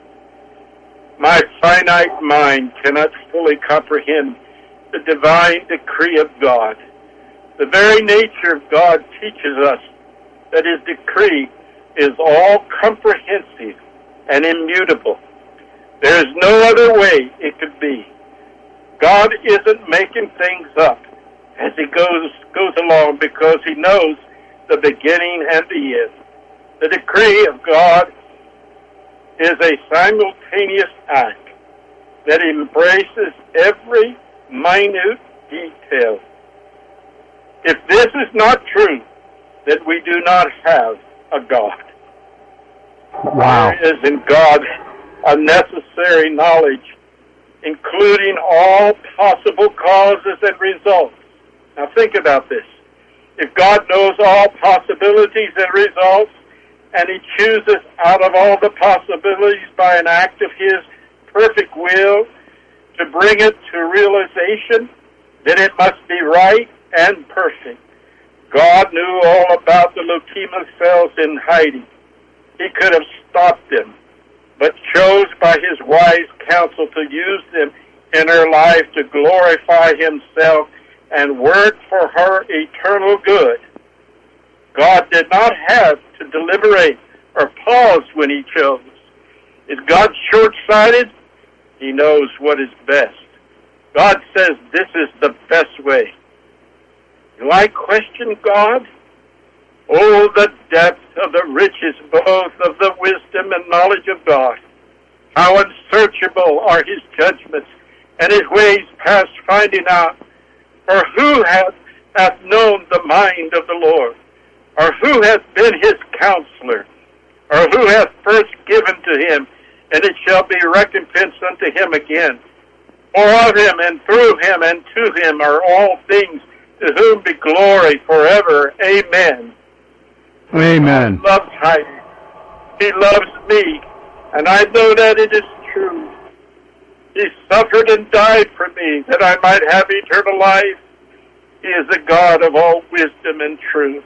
My finite mind cannot fully comprehend the divine decree of God. The very nature of God teaches us that his decree is all comprehensive and immutable. There is no other way it could be. God isn't making things up as he goes goes along because he knows the beginning and the end. The decree of God is a simultaneous act that embraces every minute detail. If this is not true, then we do not have a God. Wow. There is in God a necessary knowledge, including all possible causes and results. Now think about this. If God knows all possibilities and results, and he chooses out of all the possibilities by an act of his perfect will to bring it to realization, then it must be right and perfect. God knew all about the leukemia cells in hiding. He could have stopped them, but chose by his wise counsel to use them in her life to glorify himself and work for her eternal good. God did not have to deliberate or pause when he chose. Is God short-sighted? He knows what is best. God says this is the best way. Do I question God? Oh, the depth of the riches both of the wisdom and knowledge of God. How unsearchable are his judgments, and his ways past finding out. For who hath, hath known the mind of the Lord? Or who hath been his counselor? Or who hath first given to him, and it shall be recompensed unto him again? For of him, and through him, and to him are all things, to whom be glory forever. Amen. Amen. God loves Heidi. He loves me, and I know that it is true. He suffered and died for me, that I might have eternal life. He is the God of all wisdom and truth.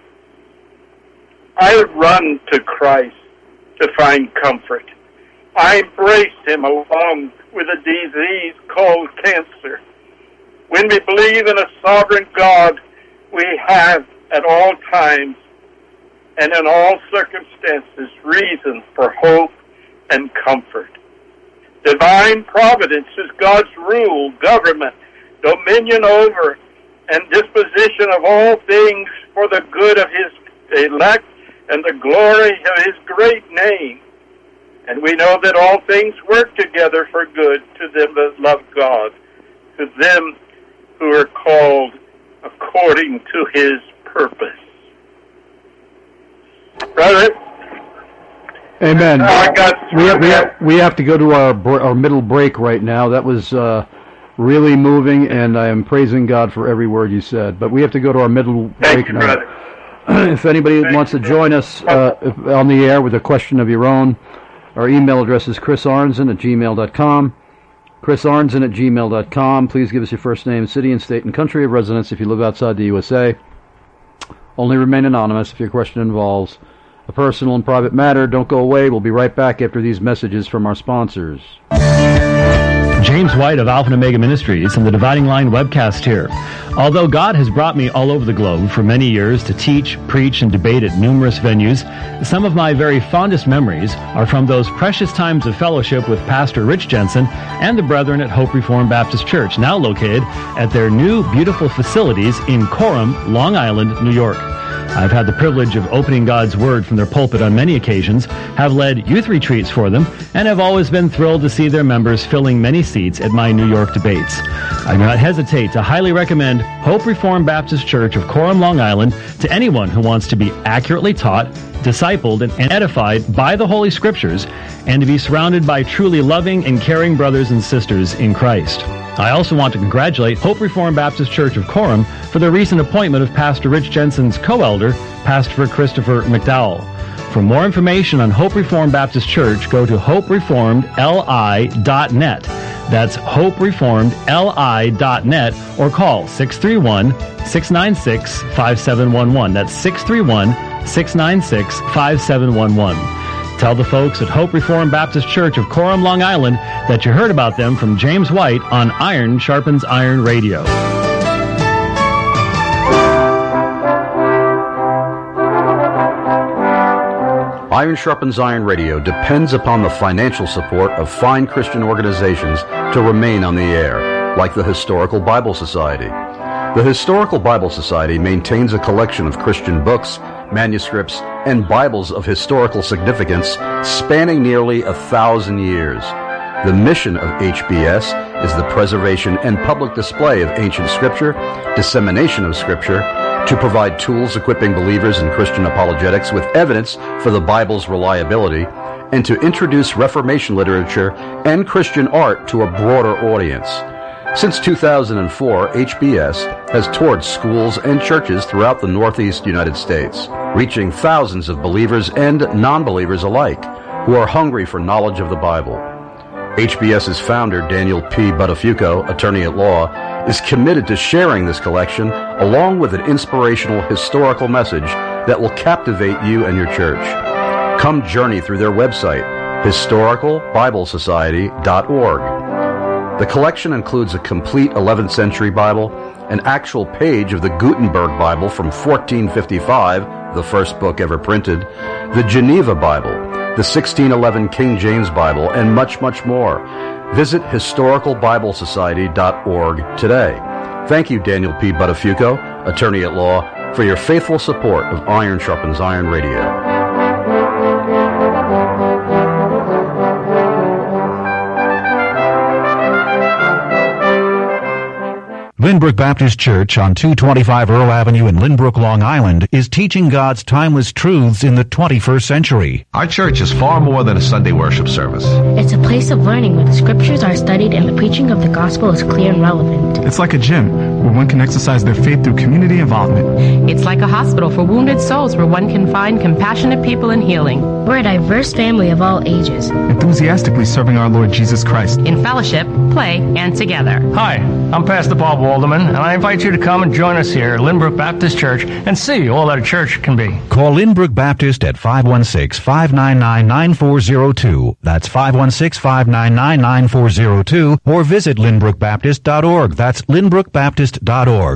I run to Christ to find comfort. I embrace him along with a disease called cancer. When we believe in a sovereign God, we have at all times and in all circumstances reason for hope and comfort. Divine providence is God's rule, government, dominion over, and disposition of all things for the good of his elect and the glory of his great name. And we know that all things work together for good to them that love God, to them who are called according to his purpose. Brother? Amen. I got we, have, we, have, we have to go to our our middle break right now. That was uh, really moving, and I am praising God for every word you said. But we have to go to our middle Thank break you, now. brother. If anybody Thank wants you, to join us uh, on the air with a question of your own, our email address is chris arnzen at gmail dot com. chris arnzen at gmail dot com. Please give us your first name, city and state and country of residence if you live outside the U S A. Only remain anonymous if your question involves a personal and private matter. Don't go away. We'll be right back after these messages from our sponsors. James White of Alpha and Omega Ministries and the Dividing Line webcast here. Although God has brought me all over the globe for many years to teach, preach, and debate at numerous venues, some of my very fondest memories are from those precious times of fellowship with Pastor Rich Jensen and the brethren at Hope Reformed Baptist Church, now located at their new beautiful facilities in Coram, Long Island, New York. I've had the privilege of opening God's Word from their pulpit on many occasions, have led youth retreats for them, and have always been thrilled to see their members filling many seats at my New York debates. I do not hesitate to highly recommend Hope Reformed Baptist Church of Coram, Long Island to anyone who wants to be accurately taught, discipled, and edified by the Holy Scriptures, and to be surrounded by truly loving and caring brothers and sisters in Christ. I also want to congratulate Hope Reformed Baptist Church of Coram for the recent appointment of Pastor Rich Jensen's co-elder, Pastor Christopher McDowell. For more information on Hope Reformed Baptist Church, go to hope reformed l i dot net. That's hope reformed l i dot net, or call six three one, six nine six, five seven one one. That's six three one, six nine six, five seven one one. Tell the folks at Hope Reformed Baptist Church of Coram, Long Island, that you heard about them from James White on Iron Sharpens Iron Radio. Iron Sharpens Iron Radio depends upon the financial support of fine Christian organizations to remain on the air, like the Historical Bible Society. The Historical Bible Society maintains a collection of Christian books, manuscripts, and Bibles of historical significance spanning nearly a thousand years. The mission of H B S is the preservation and public display of ancient Scripture, dissemination of Scripture, to provide tools equipping believers in Christian apologetics with evidence for the Bible's reliability, and to introduce Reformation literature and Christian art to a broader audience. Since two thousand four, H B S has toured schools and churches throughout the Northeast United States, reaching thousands of believers and non-believers alike who are hungry for knowledge of the Bible. HBS's founder, Daniel P. Buttafuoco, attorney at law, is committed to sharing this collection along with an inspirational historical message that will captivate you and your church. Come journey through their website, historical bible society dot org. The collection includes a complete eleventh century Bible, an actual page of the Gutenberg Bible from fourteen fifty-five, the first book ever printed, the Geneva Bible, the sixteen eleven King James Bible, and much, much more. Visit historical bible society dot org today. Thank you, Daniel P. Buttafuoco, attorney at law, for your faithful support of Iron Sharpens Iron Radio. Lynbrook Baptist Church on two twenty-five Earl Avenue in Lynbrook, Long Island is teaching God's timeless truths in the twenty-first century. Our church is far more than a Sunday worship service. It's a place of learning where the scriptures are studied and the preaching of the gospel is clear and relevant. It's like a gym where one can exercise their faith through community involvement. It's like a hospital for wounded souls where one can find compassionate people in healing. We're a diverse family of all ages, enthusiastically serving our Lord Jesus Christ in fellowship, play, and together. Hi, I'm Pastor Bob Walderman, and I invite you to come and join us here at Lynbrook Baptist Church and see all that a church can be. Call Lynbrook Baptist at five one six, five nine nine, nine four zero two. That's five one six, five nine nine, nine four zero two, or visit lynbrook baptist dot org. That's lynbrook baptist dot org.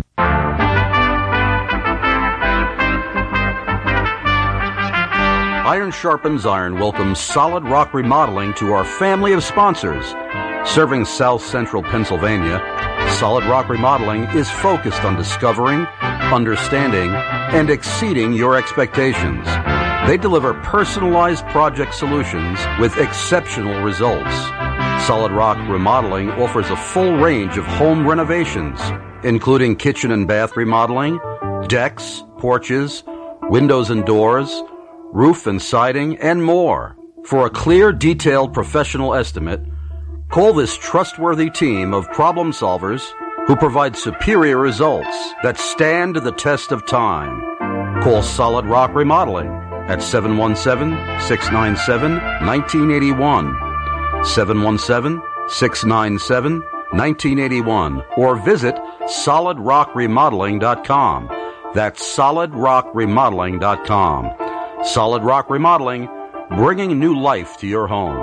Iron Sharpens Iron welcomes Solid Rock Remodeling to our family of sponsors. Serving South Central Pennsylvania, Solid Rock Remodeling is focused on discovering, understanding, and exceeding your expectations. They deliver personalized project solutions with exceptional results. Solid Rock Remodeling offers a full range of home renovations, including kitchen and bath remodeling, decks, porches, windows and doors, roof and siding, and more. For a clear, detailed, professional estimate, call this trustworthy team of problem solvers who provide superior results that stand the test of time. Call Solid Rock Remodeling at seven one seven, six nine seven, one nine eight one, seven one seven, six nine seven, one nine eight one, or visit solid rock remodeling dot com. That's solid rock remodeling dot com. Solid Rock Remodeling, bringing new life to your home.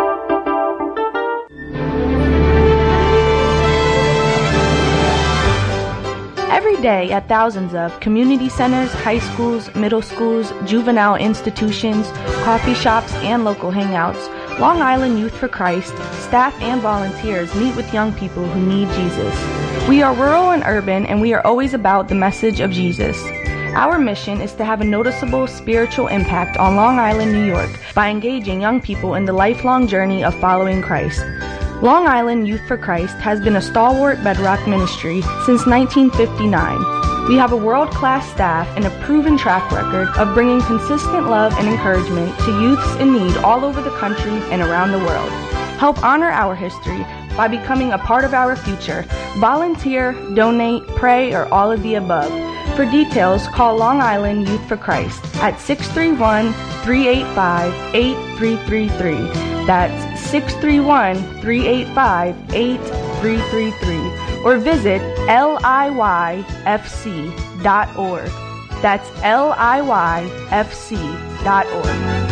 Every day at thousands of community centers, high schools, middle schools, juvenile institutions, coffee shops, and local hangouts, Long Island Youth for Christ, staff and volunteers meet with young people who need Jesus. We are rural and urban, and we are always about the message of Jesus. Our mission is to have a noticeable spiritual impact on Long Island, New York, by engaging young people in the lifelong journey of following Christ. Long Island Youth for Christ has been a stalwart bedrock ministry since nineteen fifty-nine. We have a world-class staff and a proven track record of bringing consistent love and encouragement to youths in need all over the country and around the world. Help honor our history by becoming a part of our future. Volunteer, donate, pray, or all of the above. For details, call Long Island Youth for Christ at six three one, three eight five, eight three three three. That's six three one, three eight five, eight three three three. Or visit L I Y F C dot org. That's L I Y F C dot org.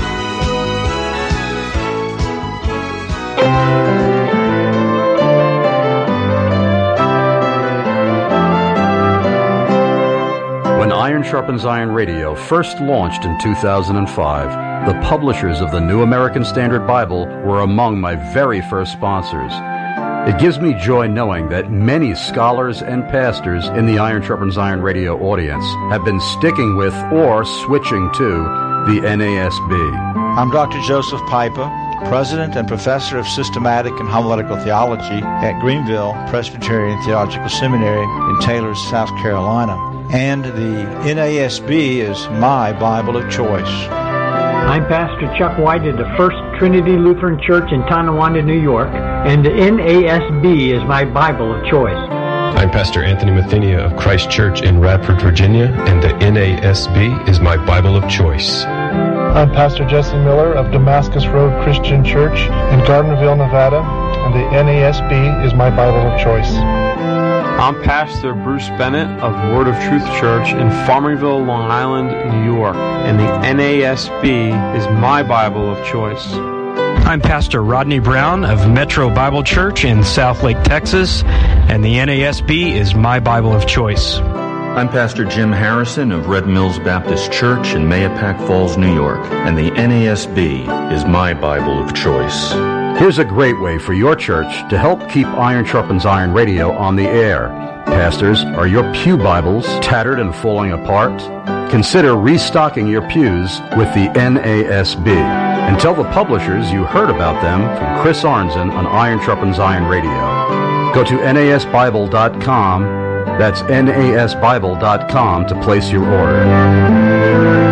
When Iron Sharpens Iron Radio first launched in two thousand five, the publishers of the New American Standard Bible were among my very first sponsors. It gives me joy knowing that many scholars and pastors in the Iron Sharpens Iron Radio audience have been sticking with or switching to the N A S B. I'm Doctor Joseph Piper, President and Professor of Systematic and Homiletical Theology at Greenville Presbyterian Theological Seminary in Taylor, South Carolina. And the N A S B is my Bible of choice. I'm Pastor Chuck White of the First Trinity Lutheran Church in Tonawanda, New York, and the N A S B is my Bible of choice. I'm Pastor Anthony Mathenia of Christ Church in Radford, Virginia, and the N A S B is my Bible of choice. I'm Pastor Jesse Miller of Damascus Road Christian Church in Gardnerville, Nevada, and the N A S B is my Bible of choice. I'm Pastor Bruce Bennett of Word of Truth Church in Farmingville, Long Island, New York, and the N A S B is my Bible of choice. I'm Pastor Rodney Brown of Metro Bible Church in Southlake, Texas, and the N A S B is my Bible of choice. I'm Pastor Jim Harrison of Red Mills Baptist Church in Mahopac Falls, New York, and the N A S B is my Bible of choice. Here's a great way for your church to help keep Iron Sharpens Iron Radio on the air. Pastors, are your pew Bibles tattered and falling apart? Consider restocking your pews with the N A S B. And tell the publishers you heard about them from Chris Arnzen on Iron Sharpens Iron Radio. Go to N A S Bible dot com. That's N A S Bible dot com to place your order.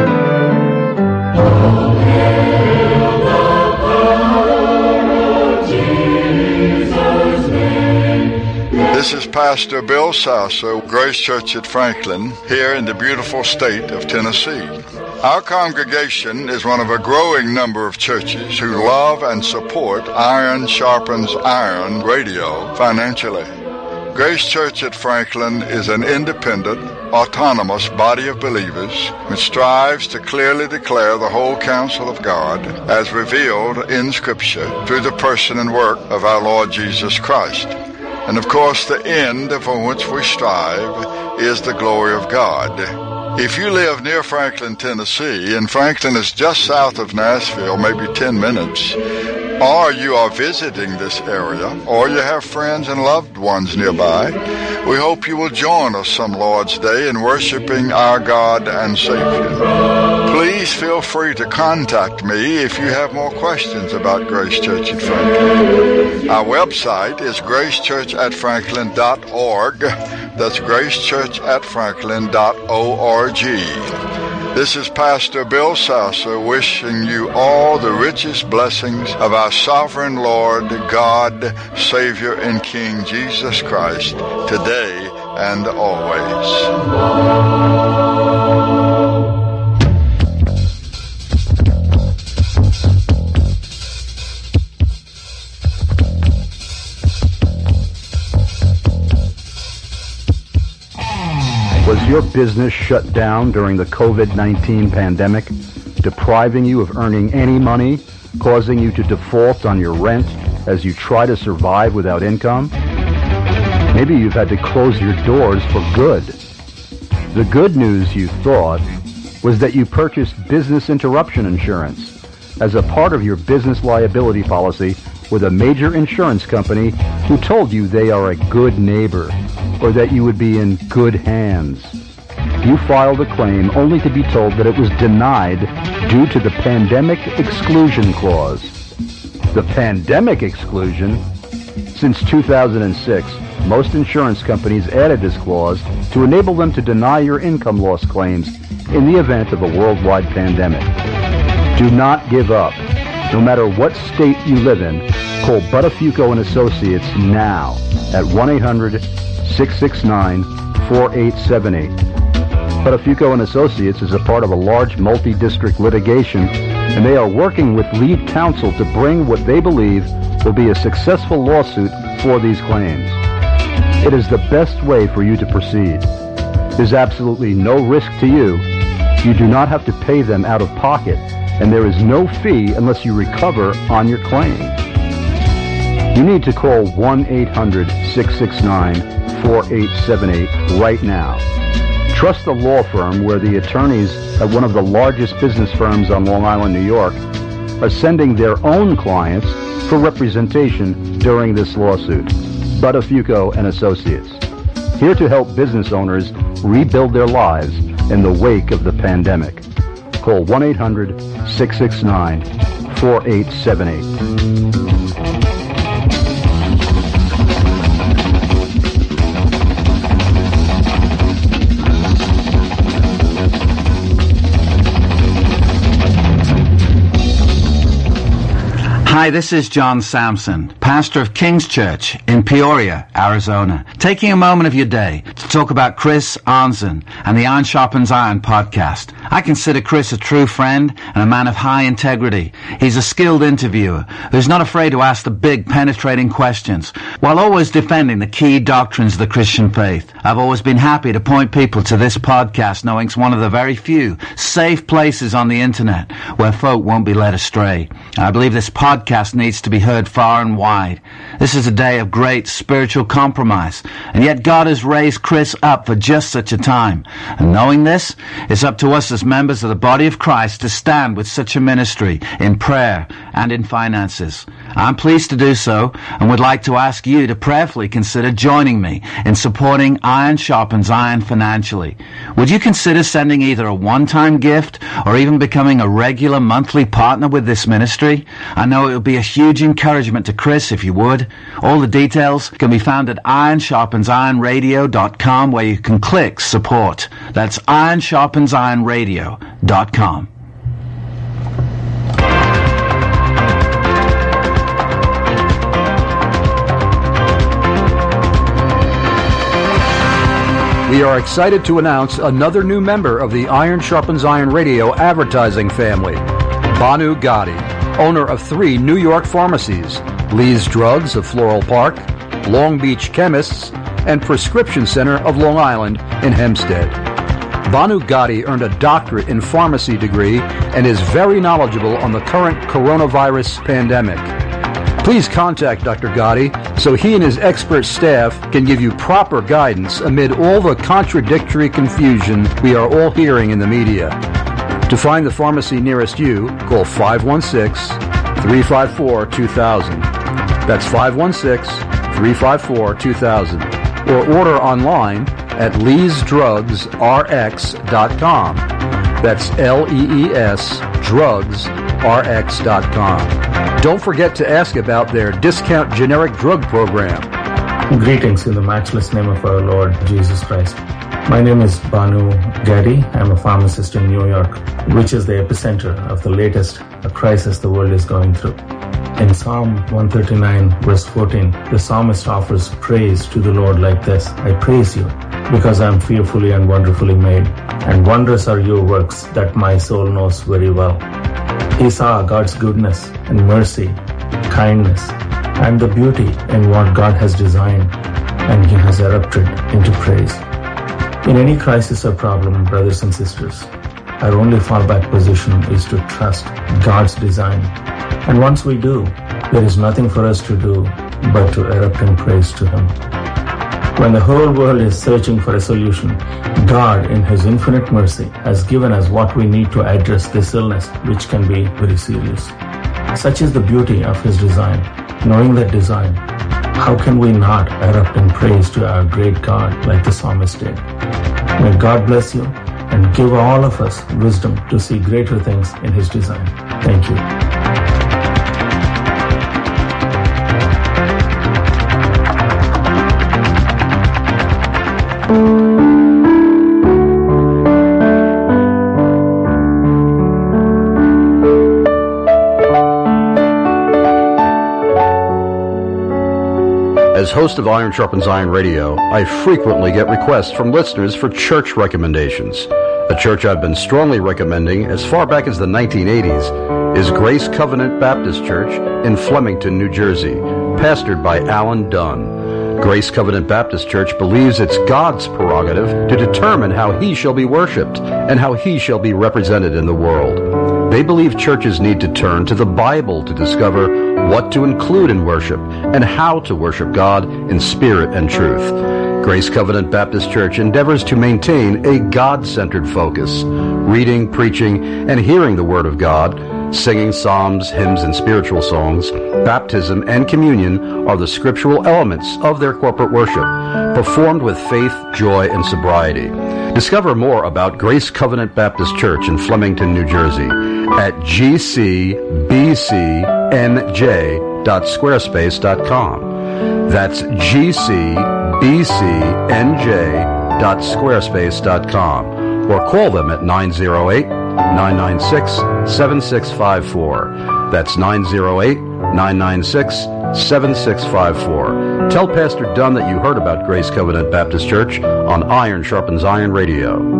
This is Pastor Bill Sasser, Grace Church at Franklin, here in the beautiful state of Tennessee. Our congregation is one of a growing number of churches who love and support Iron Sharpens Iron Radio financially. Grace Church at Franklin is an independent, autonomous body of believers which strives to clearly declare the whole counsel of God as revealed in Scripture through the person and work of our Lord Jesus Christ. And of course, the end for which we strive is the glory of God. If you live near Franklin, Tennessee, and Franklin is just south of Nashville, maybe ten minutes, or you are visiting this area, or you have friends and loved ones nearby, we hope you will join us some Lord's Day in worshiping our God and Savior. Please feel free to contact me if you have more questions about Grace Church at Franklin. Our website is grace church at franklin dot org. That's grace church at franklin dot org. This is Pastor Bill Sasser wishing you all the richest blessings of our sovereign Lord, God, Savior, and King Jesus Christ, today and always. Was your business shut down during the covid nineteen pandemic, depriving you of earning any money, causing you to default on your rent as you try to survive without income? Maybe you've had to close your doors for good. The good news, you thought, was that you purchased business interruption insurance as a part of your business liability policy with a major insurance company who told you they are a good neighbor, or that you would be in good hands. You filed a claim only to be told that it was denied due to the Pandemic Exclusion Clause. The Pandemic Exclusion? Since two thousand six, most insurance companies added this clause to enable them to deny your income loss claims in the event of a worldwide pandemic. Do not give up. No matter what state you live in, call Buttafuoco and Associates now at one eight hundred six six nine four eight seven eight. Buttafuoco and Associates is a part of a large multi-district litigation, and they are working with lead counsel to bring what they believe will be a successful lawsuit for these claims. It is the best way for you to proceed. There's absolutely no risk to you. You do not have to pay them out of pocket, and there is no fee unless you recover on your claim. You need to call one eight hundred, six six nine, four eight seven eight right now. Trust the law firm where the attorneys at one of the largest business firms on Long Island, New York, are sending their own clients for representation during this lawsuit. Buttafuoco and Associates, here to help business owners rebuild their lives in the wake of the pandemic. Call one eight hundred, six six nine, four eight seven eight. Hi, this is John Sampson, pastor of King's Church in Peoria, Arizona, taking a moment of your day to talk about Chris Arnzen and the Iron Sharpens Iron podcast. I consider Chris a true friend and a man of high integrity. He's a skilled interviewer who's not afraid to ask the big, penetrating questions while always defending the key doctrines of the Christian faith. I've always been happy to point people to this podcast, knowing it's one of the very few safe places on the internet where folk won't be led astray. I believe this podcast Podcast needs to be heard far and wide. This is a day of great spiritual compromise, and yet God has raised Chris up for just such a time. And knowing this, it's up to us as members of the body of Christ to stand with such a ministry in prayer and in finances. I'm pleased to do so, and would like to ask you to prayerfully consider joining me in supporting Iron Sharpens Iron financially. Would you consider sending either a one-time gift or even becoming a regular monthly partner with this ministry? I know it would be a huge encouragement to Chris if you would. All the details can be found at iron sharpens iron radio dot com, where you can click support. That's iron sharpens iron radio dot com. We are excited to announce another new member of the Iron Sharpens Iron Radio advertising family, Banu Gotti, owner of three New York pharmacies, Lee's Drugs of Floral Park, Long Beach Chemists, and Prescription Center of Long Island in Hempstead. Banu Gotti earned a doctorate in pharmacy degree and is very knowledgeable on the current coronavirus pandemic. Please contact Doctor Gotti so he and his expert staff can give you proper guidance amid all the contradictory confusion we are all hearing in the media. To find the pharmacy nearest you, call five one six, three five four, two thousand. That's five one six, three five four, two thousand. Or order online at lees drugs r x dot com. That's L E E S drugs r x dot com. Don't forget to ask about their discount generic drug program. Greetings in the matchless name of our Lord Jesus Christ. My name is Banu Gadi. I'm a pharmacist in New York, which is the epicenter of the latest crisis the world is going through. In Psalm one thirty-nine, verse fourteen, the psalmist offers praise to the Lord like this: I praise you because I am fearfully and wonderfully made, and wondrous are your works that my soul knows very well. He saw God's goodness and mercy, kindness, and the beauty in what God has designed, and he has erupted into praise. In any crisis or problem, brothers and sisters, our only fallback position is to trust God's design. And once we do, there is nothing for us to do but to erupt in praise to him. When the whole world is searching for a solution, God, in his infinite mercy, has given us what we need to address this illness, which can be very serious. Such is the beauty of his design. Knowing that design, how can we not erupt in praise to our great God like the psalmist did? May God bless you and give all of us wisdom to see greater things in his design. Thank you. As host of Iron Sharpens Iron Radio, I frequently get requests from listeners for church recommendations. A church I've been strongly recommending as far back as the nineteen eighties is Grace Covenant Baptist Church in Flemington, New Jersey, pastored by Alan Dunn. Grace Covenant Baptist Church believes it's God's prerogative to determine how He shall be worshiped and how He shall be represented in the world. They believe churches need to turn to the Bible to discover what to include in worship and how to worship God in spirit and truth. Grace Covenant Baptist Church endeavors to maintain a God-centered focus, reading, preaching, and hearing the Word of God, singing psalms, hymns, and spiritual songs. Baptism and communion are the scriptural elements of their corporate worship, performed with faith, joy, and sobriety. Discover more about Grace Covenant Baptist Church in Flemington, New Jersey at g c b c n j dot squarespace dot com. That's g c b c n j dot squarespace dot com, or call them at nine oh eight, nine nine six, seven six five four. That's nine oh eight, nine nine six, seven six five four. Tell Pastor Dunn that you heard about Grace Covenant Baptist Church on Iron Sharpens Iron Radio.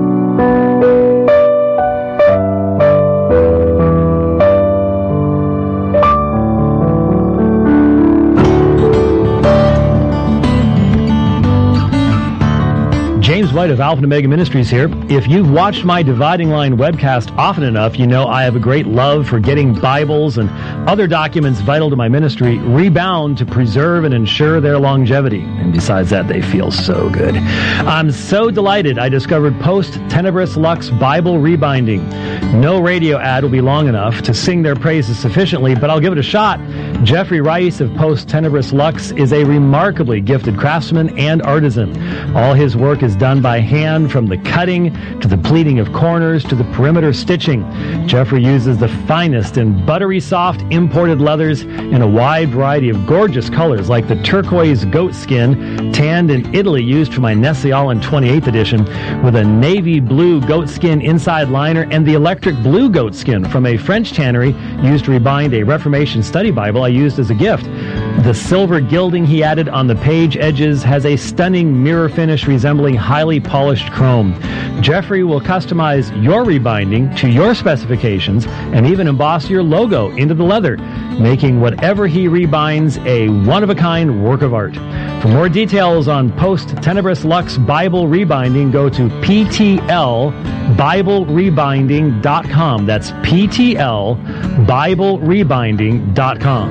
James White of Alpha and Omega Ministries here. If you've watched my Dividing Line webcast often enough, you know I have a great love for getting Bibles and other documents vital to my ministry rebound to preserve and ensure their longevity. And besides that, they feel so good. I'm so delighted I discovered Post Tenebris Lux Bible Rebinding. No radio ad will be long enough to sing their praises sufficiently, but I'll give it a shot. Jeffrey Rice of Post Tenebris Lux is a remarkably gifted craftsman and artisan. All his work is done by hand, from the cutting to the pleating of corners to the perimeter stitching. Jeffrey uses the finest and buttery soft imported leathers in a wide variety of gorgeous colors, like the turquoise goat skin tanned in Italy used for my Nestle-Aland twenty-eighth edition, with a navy blue goat skin inside liner, and the electric blue goat skin from a French tannery used to rebind a Reformation study Bible I used as a gift. The silver gilding he added on the page edges has a stunning mirror finish resembling highly polished chrome. Jeffrey will customize your rebinding to your specifications and even emboss your logo into the leather, making whatever he rebinds a one-of-a-kind work of art. For more details on Post Tenebris Lux Bible Rebinding, go to p t l bible rebinding dot com. That's p t l bible rebinding dot com.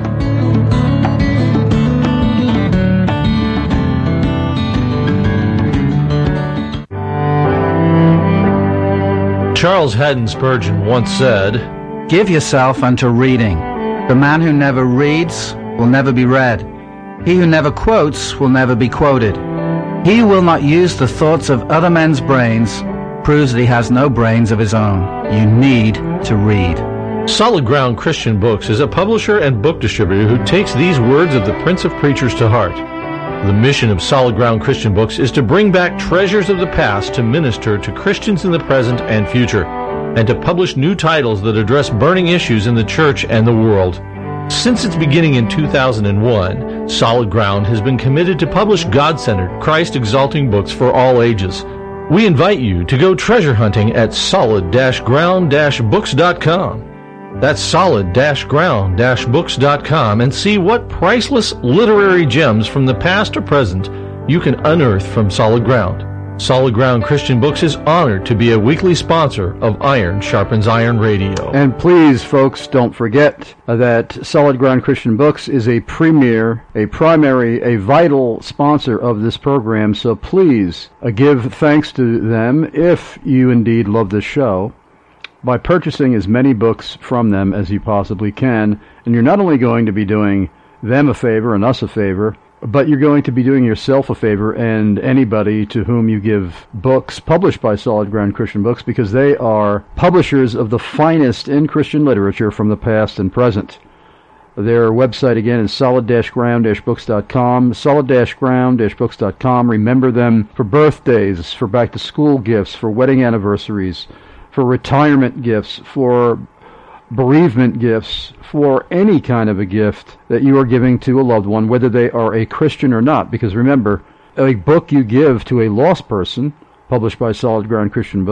Charles Haddon Spurgeon once said, "Give yourself unto reading. The man who never reads will never be read. He who never quotes will never be quoted. He who will not use the thoughts of other men's brains proves that he has no brains of his own. You need to read." Solid Ground Christian Books is a publisher and book distributor who takes these words of the Prince of Preachers to heart. The mission of Solid Ground Christian Books is to bring back treasures of the past to minister to Christians in the present and future, and to publish new titles that address burning issues in the church and the world. Since its beginning in two thousand one, Solid Ground has been committed to publish God-centered, Christ-exalting books for all ages. We invite you to go treasure hunting at solid ground books dot com. That's solid ground books dot com, and see what priceless literary gems from the past or present you can unearth from Solid Ground. Solid Ground Christian Books is honored to be a weekly sponsor of Iron Sharpens Iron Radio. And please, folks, don't forget that Solid Ground Christian Books is a premier, a primary, a vital sponsor of this program, so please uh, give thanks to them if you indeed love this show, by purchasing as many books from them as you possibly can. And you're not only going to be doing them a favor and us a favor, but you're going to be doing yourself a favor and anybody to whom you give books published by Solid Ground Christian Books, because they are publishers of the finest in Christian literature from the past and present. Their website, again, is solid ground books dot com, solid ground books dot com. Remember them for birthdays, for back-to-school gifts, for wedding anniversaries, for retirement gifts, for bereavement gifts, for any kind of a gift that you are giving to a loved one, whether they are a Christian or not. Because remember, a book you give to a lost person, published by Solid Ground Christian Books,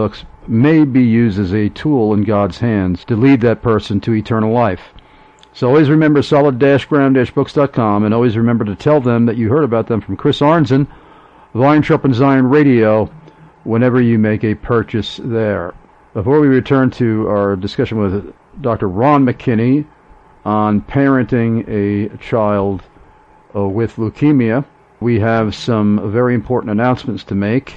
may be used as a tool in God's hands to lead that person to eternal life. So always remember solid dash ground dash books dot com, and always remember to tell them that you heard about them from Chris Arnzen of Iron Sharpens Iron Radio whenever you make a purchase there. Before we return to our discussion with Doctor Ron McKinney on parenting a child uh, with leukemia, we have some very important announcements to make.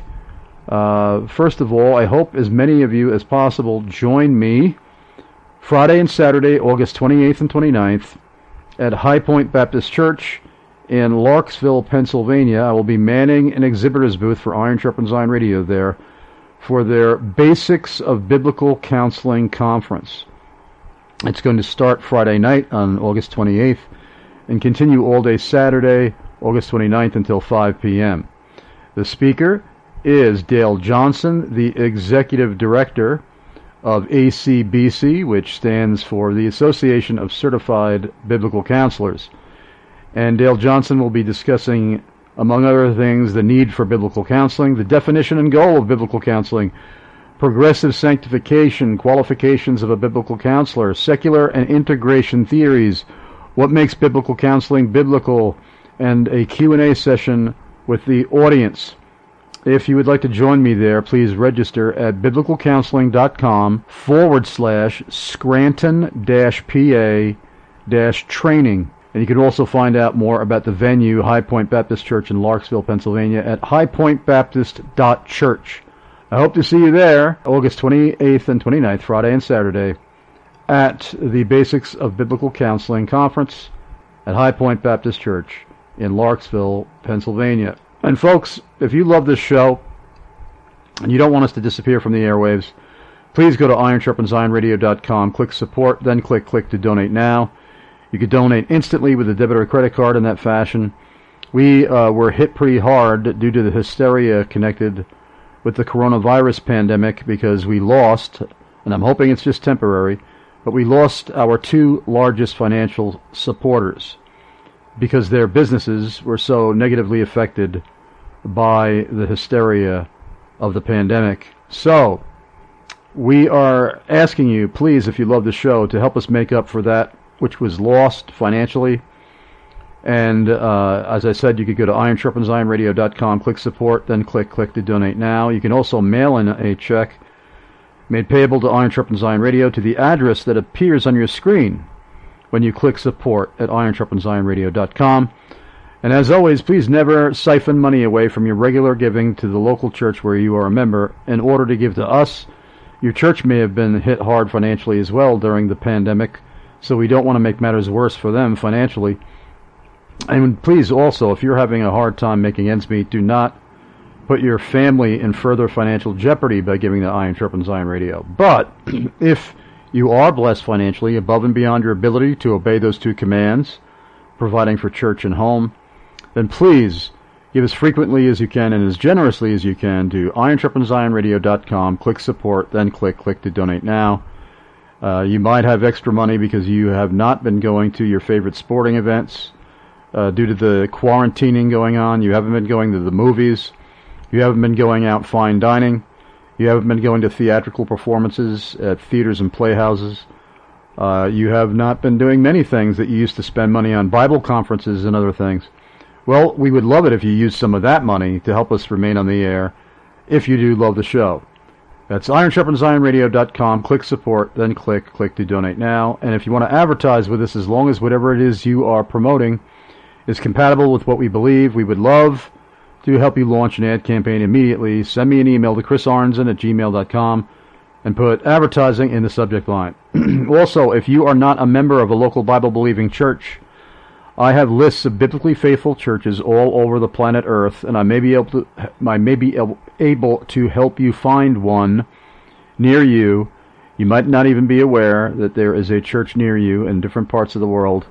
Uh, first of all, I hope as many of you as possible join me Friday and Saturday, August twenty-eighth and twenty-ninth, at High Point Baptist Church in Larksville, Pennsylvania. I will be manning an exhibitor's booth for Iron Sharpens Iron Radio there for their Basics of Biblical Counseling Conference. It's going to start Friday night on August twenty-eighth and continue all day Saturday, August twenty-ninth until five p.m. The speaker is Dale Johnson, the Executive Director of A C B C, which stands for the Association of Certified Biblical Counselors. And Dale Johnson will be discussing, among other things, the need for biblical counseling, the definition and goal of biblical counseling, progressive sanctification, qualifications of a biblical counselor, secular and integration theories, what makes biblical counseling biblical, and a Q and A session with the audience. If you would like to join me there, please register at biblicalcounseling.com forward slash Scranton dash PA dash training. And you can also find out more about the venue, High Point Baptist Church in Larksville, Pennsylvania, at high point baptist dot church. I hope to see you there, August twenty-eighth and twenty-ninth, Friday and Saturday, at the Basics of Biblical Counseling Conference at High Point Baptist Church in Larksville, Pennsylvania. And folks, if you love this show and you don't want us to disappear from the airwaves, please go to iron sharpens iron radio dot com, click support, then click click to donate now. You could donate instantly with a debit or credit card in that fashion. We uh, were hit pretty hard due to the hysteria connected with the coronavirus pandemic because we lost, and I'm hoping it's just temporary, but we lost our two largest financial supporters because their businesses were so negatively affected by the hysteria of the pandemic. So, we are asking you, please, if you love the show, to help us make up for that which was lost financially. And uh, as I said, you could go to iron sharpens iron radio dot com, click support, then click click to donate now. You can also mail in a check made payable to Iron Sharpens Iron Radio to the address that appears on your screen when you click support at iron sharpens iron radio dot com. And as always, please never siphon money away from your regular giving to the local church where you are a member in order to give to us. Your church may have been hit hard financially as well during the pandemic, so we don't want to make matters worse for them financially. And please also, if you're having a hard time making ends meet, do not put your family in further financial jeopardy by giving to Iron Sharpens Iron Radio. But if you are blessed financially above and beyond your ability to obey those two commands, providing for church and home, then please give as frequently as you can and as generously as you can to iron sharpens iron radio dot com, click support, then click click to donate now. Uh, you might have extra money because you have not been going to your favorite sporting events uh, due to the quarantining going on. You haven't been going to the movies. You haven't been going out fine dining. You haven't been going to theatrical performances at theaters and playhouses. Uh, you have not been doing many things that you used to spend money on, Bible conferences and other things. Well, we would love it if you used some of that money to help us remain on the air, if you do love the show. That's iron sharpens iron radio dot com, click support, then click click to donate now. And if you want to advertise with us, as long as whatever it is you are promoting is compatible with what we believe, we would love to help you launch an ad campaign immediately. Send me an email to chris arnzen at gmail dot com and put advertising in the subject line. Also, if you are not a member of a local Bible-believing church, I have lists of biblically faithful churches all over the planet Earth, and I may be able to, I may be able to help you find one near you. You might not even be aware that there is a church near you in different parts of the world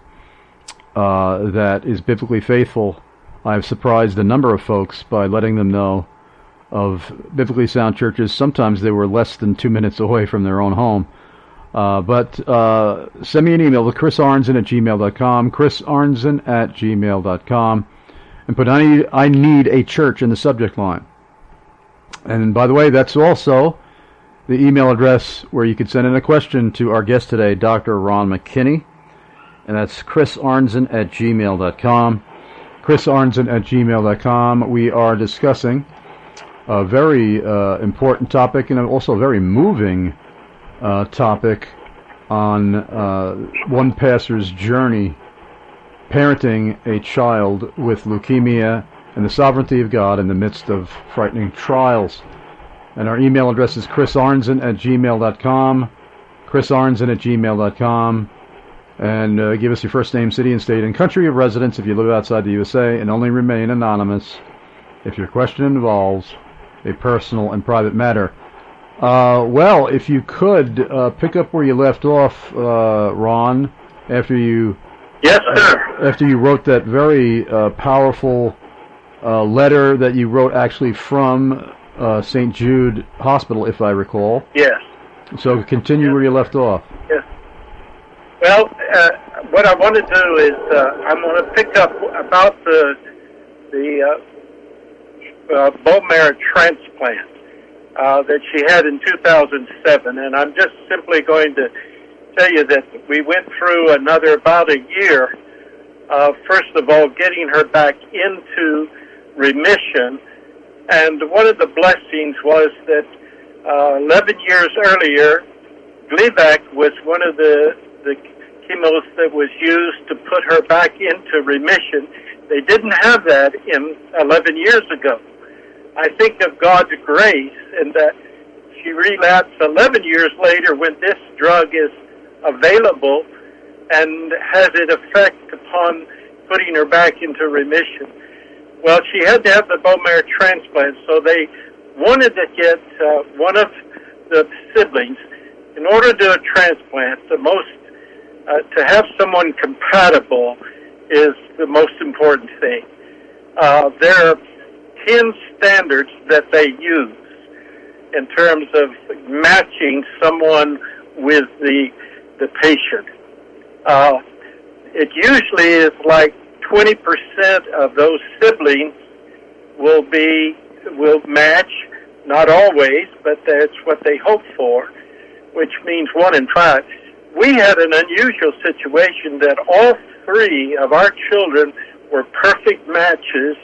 uh, that is biblically faithful. I've surprised a number of folks by letting them know of biblically sound churches. Sometimes they were less than two minutes away from their own home. Uh, but uh, send me an email to chris arnzen at gmail dot com, chris arnzen at gmail dot com, and put I need, I need a church in the subject line. And by the way, that's also the email address where you could send in a question to our guest today, Doctor Ron McKinney, and that's Chris Arnzen at gmail dot com. Chris Arnzen at gmail dot com. We are discussing a very uh, important topic and also a very moving uh, topic on uh, one pastor's journey parenting a child with leukemia and the sovereignty of God in the midst of frightening trials. And our email address is Chris Arnzen at gmail dot com. Chris Arnzen at gmail dot com. And uh, give us your first name, city and state, and country of residence if you live outside the U S A, and only remain anonymous if your question involves a personal and private matter. Uh, well, if you could uh, pick up where you left off, uh, Ron, after you yes, sir. Uh, after you wrote that very uh, powerful uh, letter that you wrote actually from uh, Saint Jude Hospital, if I recall. Yes. So continue yes. where you left off. Yes. Well, uh, what I want to do is uh, I'm going to pick up about the the. Uh, Uh, bone marrow transplant uh, that she had in two thousand seven, and I'm just simply going to tell you that we went through another about a year, uh, first of all, getting her back into remission, and one of the blessings was that uh, eleven years earlier, Gleevec was one of the, the chemos that was used to put her back into remission. They didn't have that in eleven years ago. I think of God's grace in that she relapsed eleven years later when this drug is available and has an effect upon putting her back into remission. Well, she had to have the bone marrow transplant, so they wanted to get uh, one of the siblings. In order to do a transplant, the most uh, to have someone compatible is the most important thing. Uh, there are ten standards that they use in terms of matching someone with the the patient. Uh, it usually is like twenty percent of those siblings will be will match, not always, but that's what they hope for, which means one in five. We had an unusual situation that all three of our children were perfect matches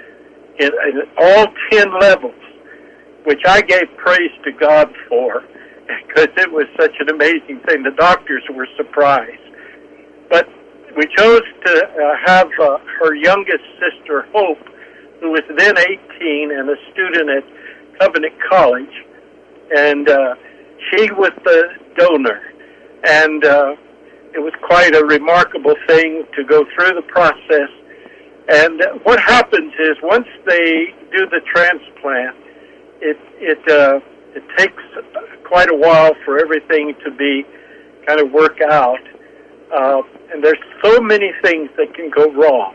in, in all ten levels, which I gave praise to God for, because it was such an amazing thing. The doctors were surprised. But we chose to uh, have uh, her youngest sister, Hope, who was then eighteen and a student at Covenant College, and uh, she was the donor. And uh, it was quite a remarkable thing to go through the process. And what happens is once they do the transplant, it it uh, it takes quite a while for everything to be kind of work out. Uh, and there's so many things that can go wrong.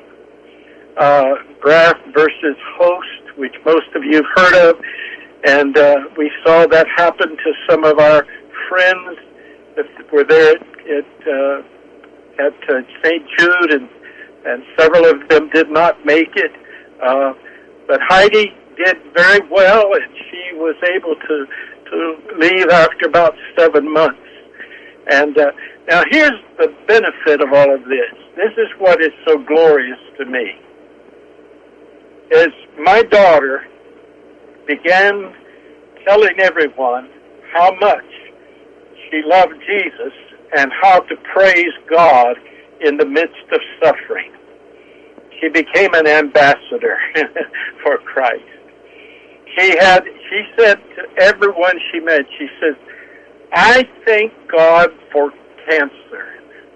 Uh, graft versus host, which most of you have heard of, and uh, we saw that happen to some of our friends that were there at uh, at uh, Saint Jude, and and several of them did not make it. Uh, but Heidi did very well, and she was able to to leave after about seven months. And uh, now here's the benefit of all of this. This is what is so glorious to me. Is my daughter began telling everyone how much she loved Jesus and how to praise God in the midst of suffering. She became an ambassador for Christ. She had, she said to everyone she met, she says, I thank God for cancer.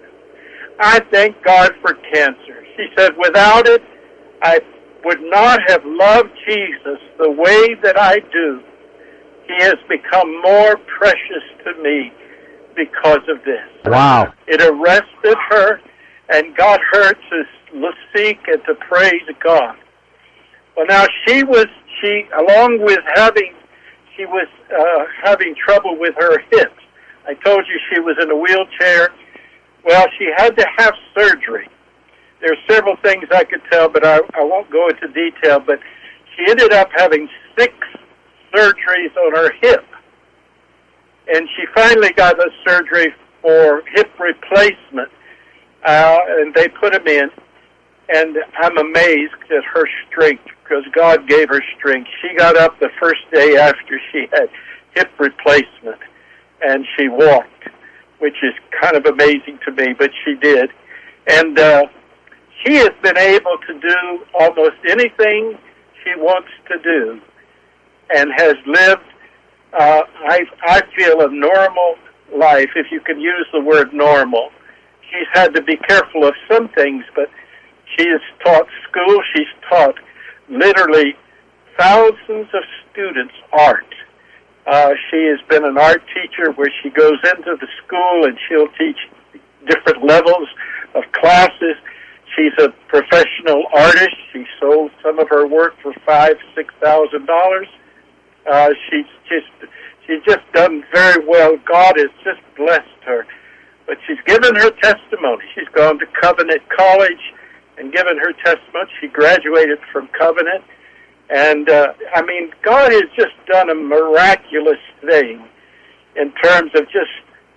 I thank God for cancer. She said, without it, I would not have loved Jesus the way that I do. He has become more precious to me because of this. Wow. It arrested her and got her to seek and to praise God. Well, now she was, she, along with having, she was uh, having trouble with her hips. I told you she was in a wheelchair. Well, she had to have surgery. There are several things I could tell, but I, I won't go into detail. But she ended up having six surgeries on her hip. and she finally got a surgery for hip replacement, uh, and they put him in, and I'm amazed at her strength, because God gave her strength. She got up the first day after she had hip replacement, and she walked, which is kind of amazing to me, but she did. And uh, she has been able to do almost anything she wants to do, and has lived, uh, I, I feel, a normal life, if you can use the word normal. She's had to be careful of some things, but she has taught school. She's taught literally thousands of students art. Uh, she has been an art teacher where she goes into the school and she'll teach different levels of classes. She's a professional artist. She sold some of her work for five, six thousand dollars. Uh, she's just she's just done very well. God has just blessed her. But she's given her testimony. She's gone to Covenant College and given her testimony. She graduated from Covenant. And, uh, I mean, God has just done a miraculous thing in terms of just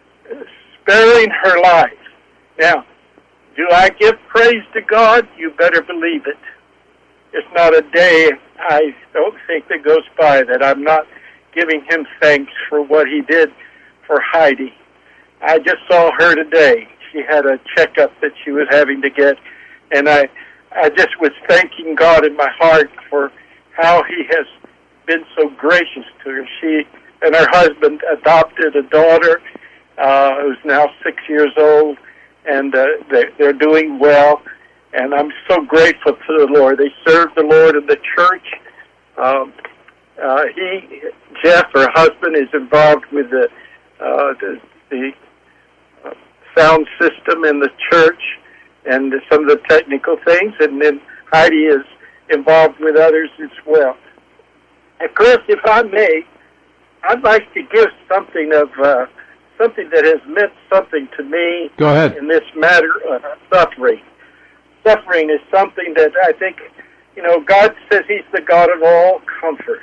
sparing her life. Now, do I give praise to God? You better believe it. It's not a day, I don't think, that goes by that I'm not giving him thanks for what he did for Heidi. I just saw her today. She had a checkup that she was having to get, and I, I just was thanking God in my heart for how he has been so gracious to her. She and her husband adopted a daughter uh, who's now six years old, and uh, they, they're doing well, and I'm so grateful to the Lord. They serve the Lord in the church. Um, uh, he, Jeff, her husband, is involved with the, uh, the, the uh, sound system in the church and some of the technical things, and then Heidi is involved with others as well. And Chris, if I may, I'd like to give something of uh, something that has meant something to me. Go ahead. In this matter of suffering. Suffering is something that I think, you know, God says he's the God of all comfort.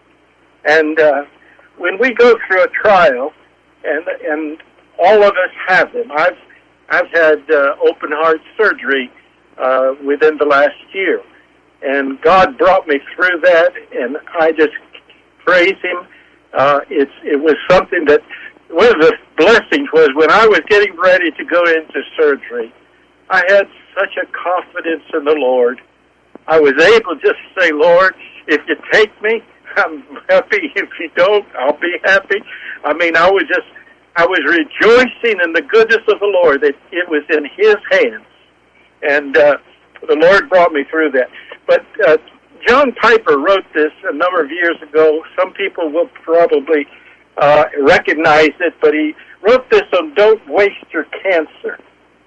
And uh, when we go through a trial, and and all of us have them. I've I've had uh, open heart surgery uh, within the last year. And God brought me through that, and I just praise him. Uh, it's, it was something that, one of the blessings was when I was getting ready to go into surgery, I had such a confidence in the Lord. I was able just to say, Lord, if you take me, I'm happy. If you don't, I'll be happy. I mean, I was just, I was rejoicing in the goodness of the Lord, that it was in his hands. And uh, the Lord brought me through that. But uh, John Piper wrote this a number of years ago. Some people will probably uh, recognize it, but he wrote this on Don't Waste Your Cancer.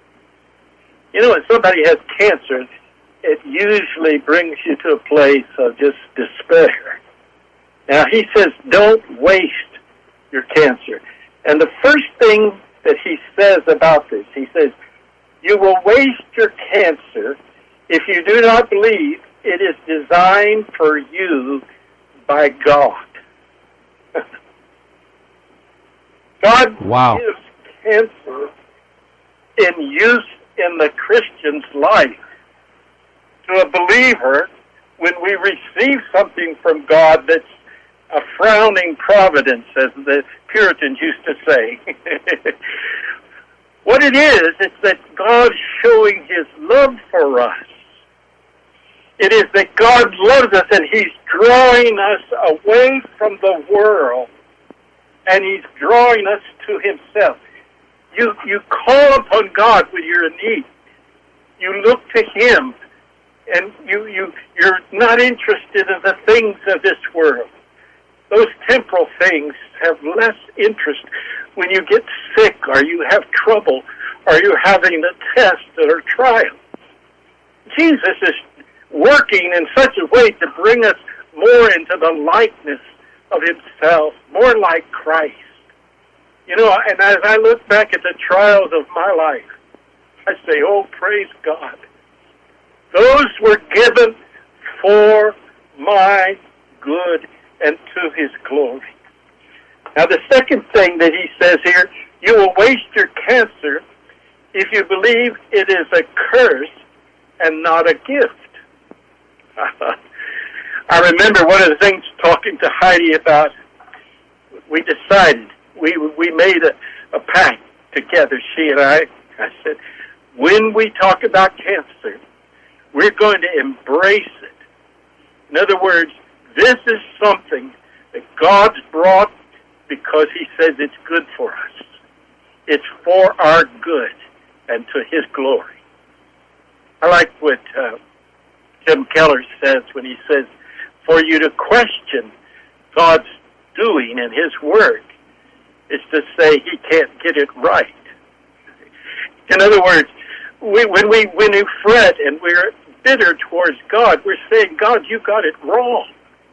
You know, when somebody has cancer, it usually brings you to a place of just despair. Now, he says, don't waste your cancer. And the first thing that he says about this, he says, you will waste your cancer if you do not believe it is designed for you by God. God wow. gives cancer in use in the Christian's life. To a believer, when we receive something from God that's a frowning providence, as the Puritans used to say, what it is, it's that God's showing his love for us. It is that God loves us and he's drawing us away from the world, and he's drawing us to himself. You you call upon God when you're in need. You look to him, and you, you, you're not interested in the things of this world. Those temporal things have less interest when you get sick, or you have trouble, or you're having a test or a trial. Jesus is working in such a way to bring us more into the likeness of himself, more like Christ. You know, and as I look back at the trials of my life, I say, oh, praise God. Those were given for my good and to his glory. Now, the second thing that he says here, you will waste your cancer if you believe it is a curse and not a gift. I remember one of the things talking to Heidi about, we decided, we we made a, a pact together, she and I. I said, when we talk about cancer, we're going to embrace it. In other words, this is something that God's brought because he says it's good for us. It's for our good and to his glory. I like what uh, Tim Keller says when he says, for you to question God's doing and his work is to say he can't get it right. In other words, we, when we when we fret and we're bitter towards God, we're saying, God, you got it wrong.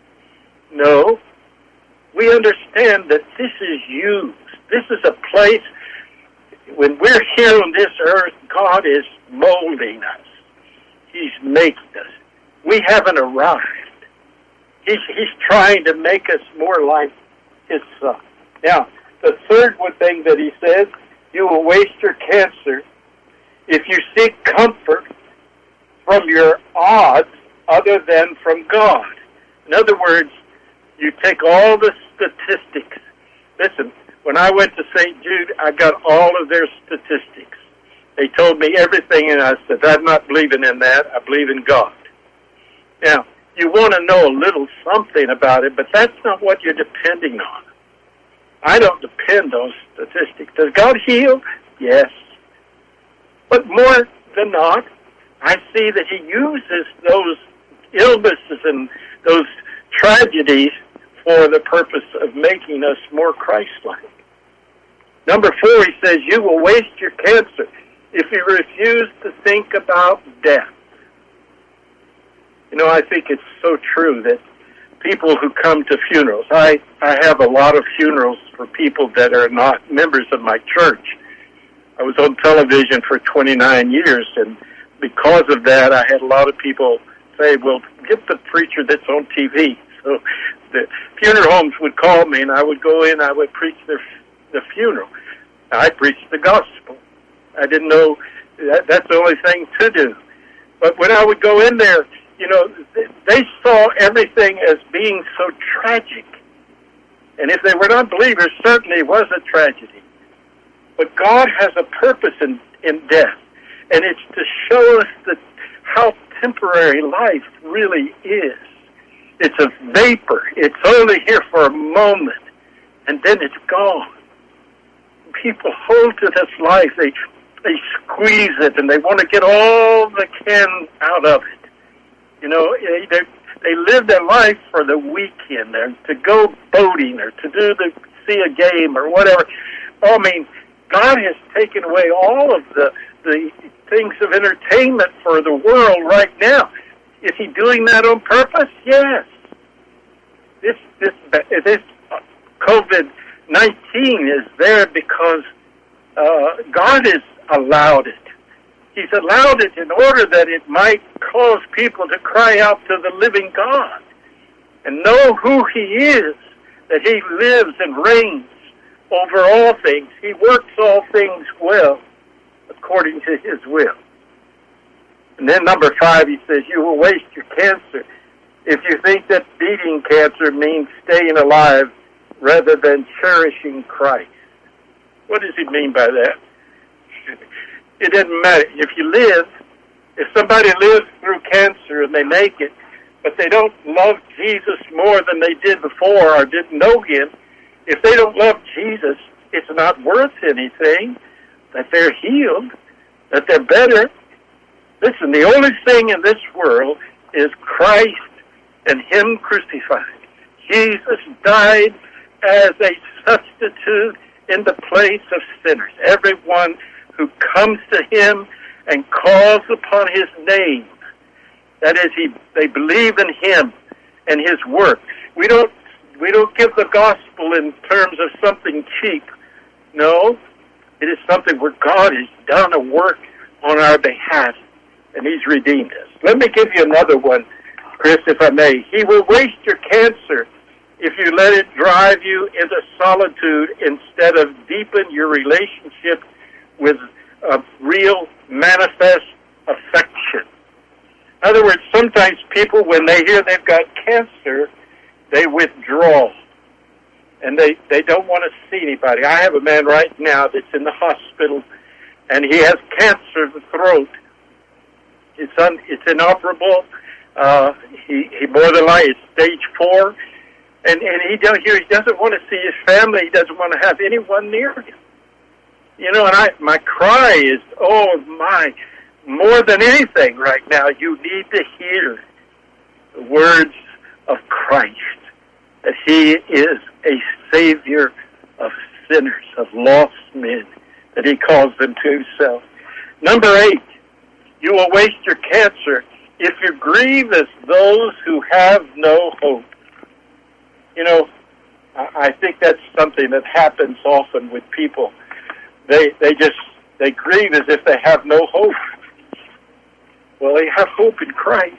No, we understand that this is used. This is a place, when we're here on this earth, God is molding us. He's making us. We haven't arrived. He's, he's trying to make us more like his son. Now, the third one thing that he says, you will waste your cancer if you seek comfort from your odds other than from God. In other words, you take all the statistics. Listen, when I went to Saint Jude, I got all of their statistics. They told me everything, and I said, I'm not believing in that. I believe in God. Now, you want to know a little something about it, but that's not what you're depending on. I don't depend on statistics. Does God heal? Yes. But more than not, I see that he uses those illnesses and those tragedies for the purpose of making us more Christ-like. Number four, he says, you will waste your cancer if you refuse to think about death. You know, I think it's so true that people who come to funerals, I, I have a lot of funerals for people that are not members of my church. I was on television for twenty-nine years, and because of that, I had a lot of people say, well, get the preacher that's on T V. So the funeral homes would call me, and I would go in, I would preach their, the funeral. I preached the gospel. I didn't know that, that's the only thing to do. But when I would go in there, you know, they saw everything as being so tragic. And if they were not believers, certainly it was a tragedy. But God has a purpose in, in death. And it's to show us that how temporary life really is. It's a vapor. It's only here for a moment. And then it's gone. People hold to this life. They, they squeeze it and they want to get all they can out of it. You know, they, they live their life for the weekend, or to go boating, or to do the see a game, or whatever. I mean, God has taken away all of the the things of entertainment for the world right now. Is he doing that on purpose? Yes. This this this COVID nineteen is there because uh, God has allowed it. He's allowed it in order that it might cause people to cry out to the living God and know who he is, that he lives and reigns over all things. He works all things well according to his will. And then number five, he says, you will waste your cancer if you think that beating cancer means staying alive rather than cherishing Christ. What does he mean by that? It doesn't matter. If you live, if somebody lives through cancer and they make it, but they don't love Jesus more than they did before or didn't know him, if they don't love Jesus, it's not worth anything that they're healed, that they're better. Listen, the only thing in this world is Christ and him crucified. Jesus died as a substitute in the place of sinners. Everyone who comes to him and calls upon his name, that is, he they believe in him and his work. We don't we don't give the gospel in terms of something cheap. No, it is something where God has done a work on our behalf, and he's redeemed us. Let me give you another one, Chris, if I may. He will waste your cancer if you let it drive you into solitude instead of deepen your relationship with a real manifest affection. In other words, sometimes people, when they hear they've got cancer, they withdraw. And they, they don't want to see anybody. I have a man right now that's in the hospital, and he has cancer of the throat. It's un, it's inoperable. Uh, he, he more than likely is stage four. And, and he, don't, he doesn't want to see his family. He doesn't want to have anyone near him. You know, and I, my cry is, oh, my, more than anything right now, you need to hear the words of Christ, that he is a Savior of sinners, of lost men, that he calls them to himself. Number eight, you will waste your cancer if you grieve as those who have no hope. You know, I think that's something that happens often with people. They they just, they grieve as if they have no hope. Well, they have hope in Christ.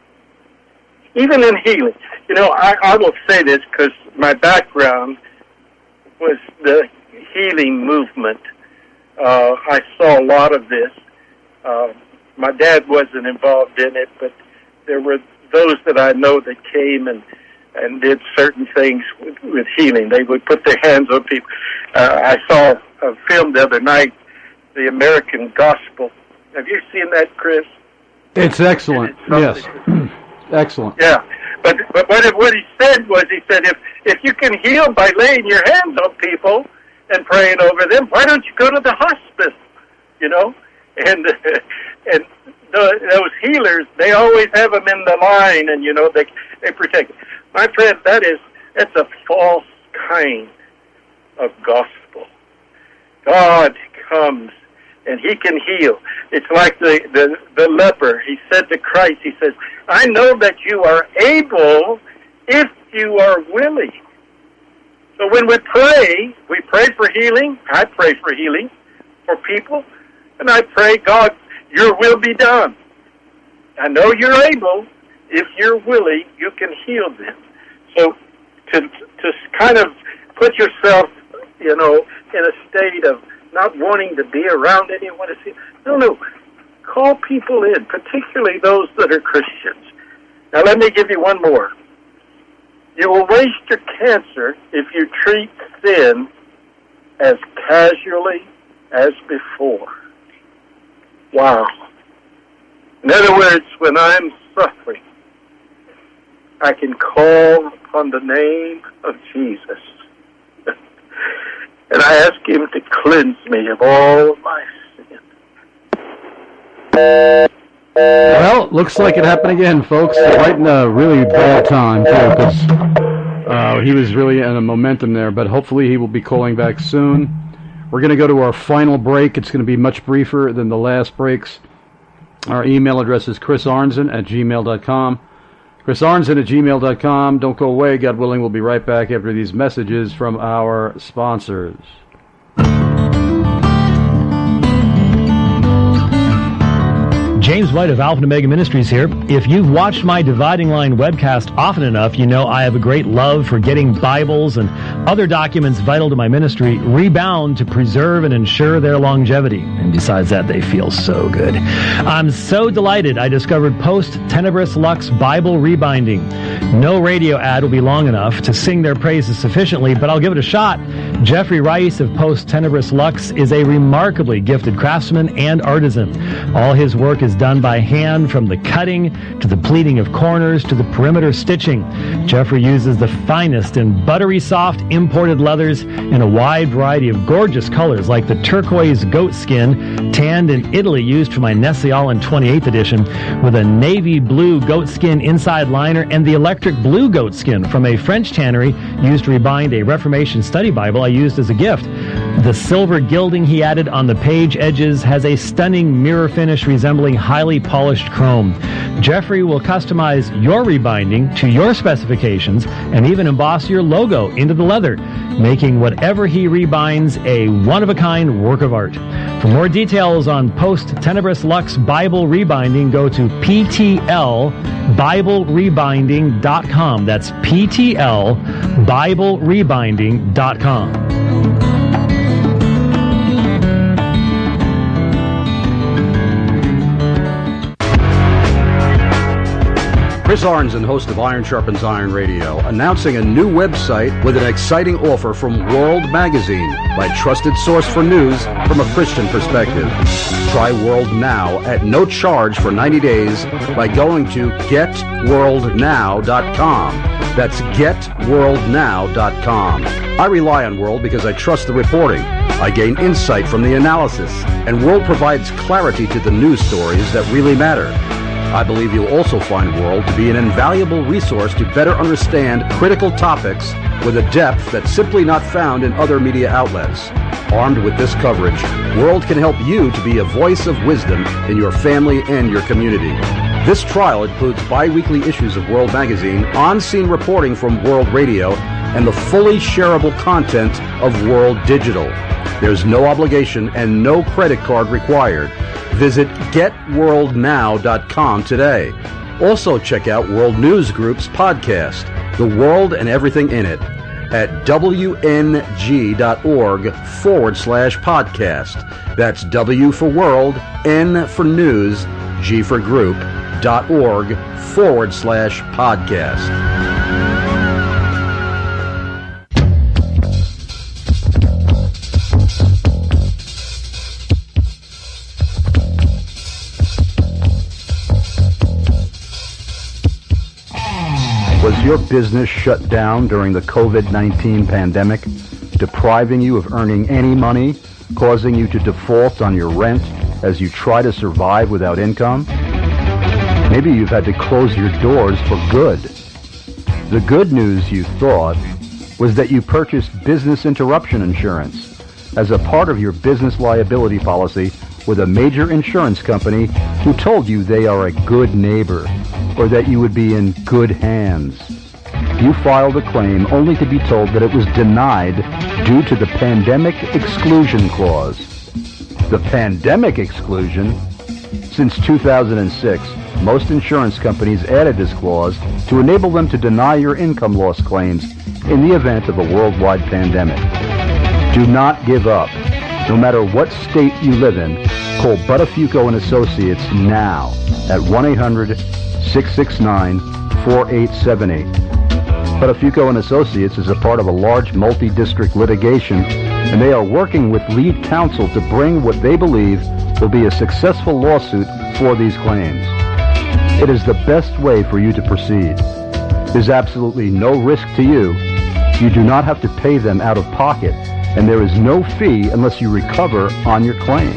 Even in healing. You know, I, I will say this because my background was the healing movement. Uh, I saw a lot of this. Uh, my dad wasn't involved in it, but there were those that I know that came and, and did certain things with, with healing. They would put their hands on people. Uh, I saw a film the other night, The American Gospel. Have you seen that, Chris? It's excellent. It's yes. Excellent. Yeah. But but what, what he said was, he said, if, if you can heal by laying your hands on people and praying over them, why don't you go to the hospice? You know? And and the, those healers, they always have them in the line, and, you know, they they protect. My friend, that is, that's a false kind of gospel. God comes and he can heal. It's like the, the, the leper. He said to Christ, he says, I know that you are able if you are willing. So when we pray, we pray for healing. I pray for healing for people. And I pray, God, your will be done. I know you're able. If you're willing, you can heal them. So to, to kind of put yourself, you know, in a state of not wanting to be around anyone to see. No, no. Call people in, particularly those that are Christians. Now, let me give you one more. You will waste your cancer if you treat sin as casually as before. Wow. In other words, when I'm suffering, I can call upon the name of Jesus. And I ask him to cleanse me of all of my sin. Well, looks like it happened again, folks. Right in a really bad time, too, because uh, he was really in a momentum there. But hopefully he will be calling back soon. We're going to go to our final break. It's going to be much briefer than the last breaks. Our email address is chris arnzen at gmail dot com. chris arnzen at gmail dot com. Don't go away. God willing, we'll be right back after these messages from our sponsors. James White of Alpha and Omega Ministries here. If you've watched my Dividing Line webcast often enough, you know I have a great love for getting Bibles and other documents vital to my ministry rebound to preserve and ensure their longevity. And besides that, they feel so good. I'm so delighted I discovered Post Tenebris Lux Bible Rebinding. No radio ad will be long enough to sing their praises sufficiently, but I'll give it a shot. Jeffrey Rice of Post Tenebris Lux is a remarkably gifted craftsman and artisan. All his work is done by hand, from the cutting to the pleating of corners to the perimeter stitching. Jeffrey uses the finest and buttery soft imported leathers in a wide variety of gorgeous colors, like the turquoise goat skin tanned in Italy used for my Nestle Allen twenty-eighth edition, with a navy blue goat skin inside liner, and the electric blue goat skin from a French tannery used to rebind a Reformation study Bible I used as a gift. The silver gilding he added on the page edges has a stunning mirror finish resembling highly polished chrome. Jeffrey will customize your rebinding to your specifications and even emboss your logo into the leather. making whatever he rebinds a one-of-a-kind work of art. For more details on Post Tenebris Lux Bible Rebinding, go to P T L Bible Rebinding dot com. That's P T L Bible Rebinding dot com. Chris Arnzen, host of Iron Sharpens Iron Radio, announcing a new website with an exciting offer from World Magazine, my trusted source for news from a Christian perspective. Try World Now at no charge for ninety days by going to get world now dot com. That's get world now dot com. I rely on World because I trust the reporting. I gain insight from the analysis, and World provides clarity to the news stories that really matter. I believe you'll also find World to be an invaluable resource to better understand critical topics with a depth that's simply not found in other media outlets. Armed with this coverage, World can help you to be a voice of wisdom in your family and your community. This trial includes bi-weekly issues of World Magazine, on-scene reporting from World Radio, and the fully shareable content of World Digital. There's no obligation and no credit card required. Visit get world now dot com today. Also check out World News Group's podcast, The World and Everything in It, at W N G dot org forward slash podcast. That's W for World, N for News, G for Group, dot org forward slash podcast. Was your business shut down during the COVID nineteen pandemic, depriving you of earning any money, causing you to default on your rent as you try to survive without income? Maybe you've had to close your doors for good. The good news, you thought, was that you purchased business interruption insurance as a part of your business liability policy with a major insurance company who told you they are a good neighbor, or that you would be in good hands. You filed a claim only to be told that it was denied due to the Pandemic Exclusion Clause. The Pandemic Exclusion? Since two thousand six, most insurance companies added this clause to enable them to deny your income loss claims in the event of a worldwide pandemic. Do not give up. No matter what state you live in, call Buttafuoco and Associates now at one eight hundred six six nine four eight seven eight. Buttafuoco and Associates is a part of a large multi-district litigation, and they are working with lead counsel to bring what they believe will be a successful lawsuit for these claims. It is the best way for you to proceed. There's absolutely no risk to you. You do not have to pay them out of pocket, and there is no fee unless you recover on your claim.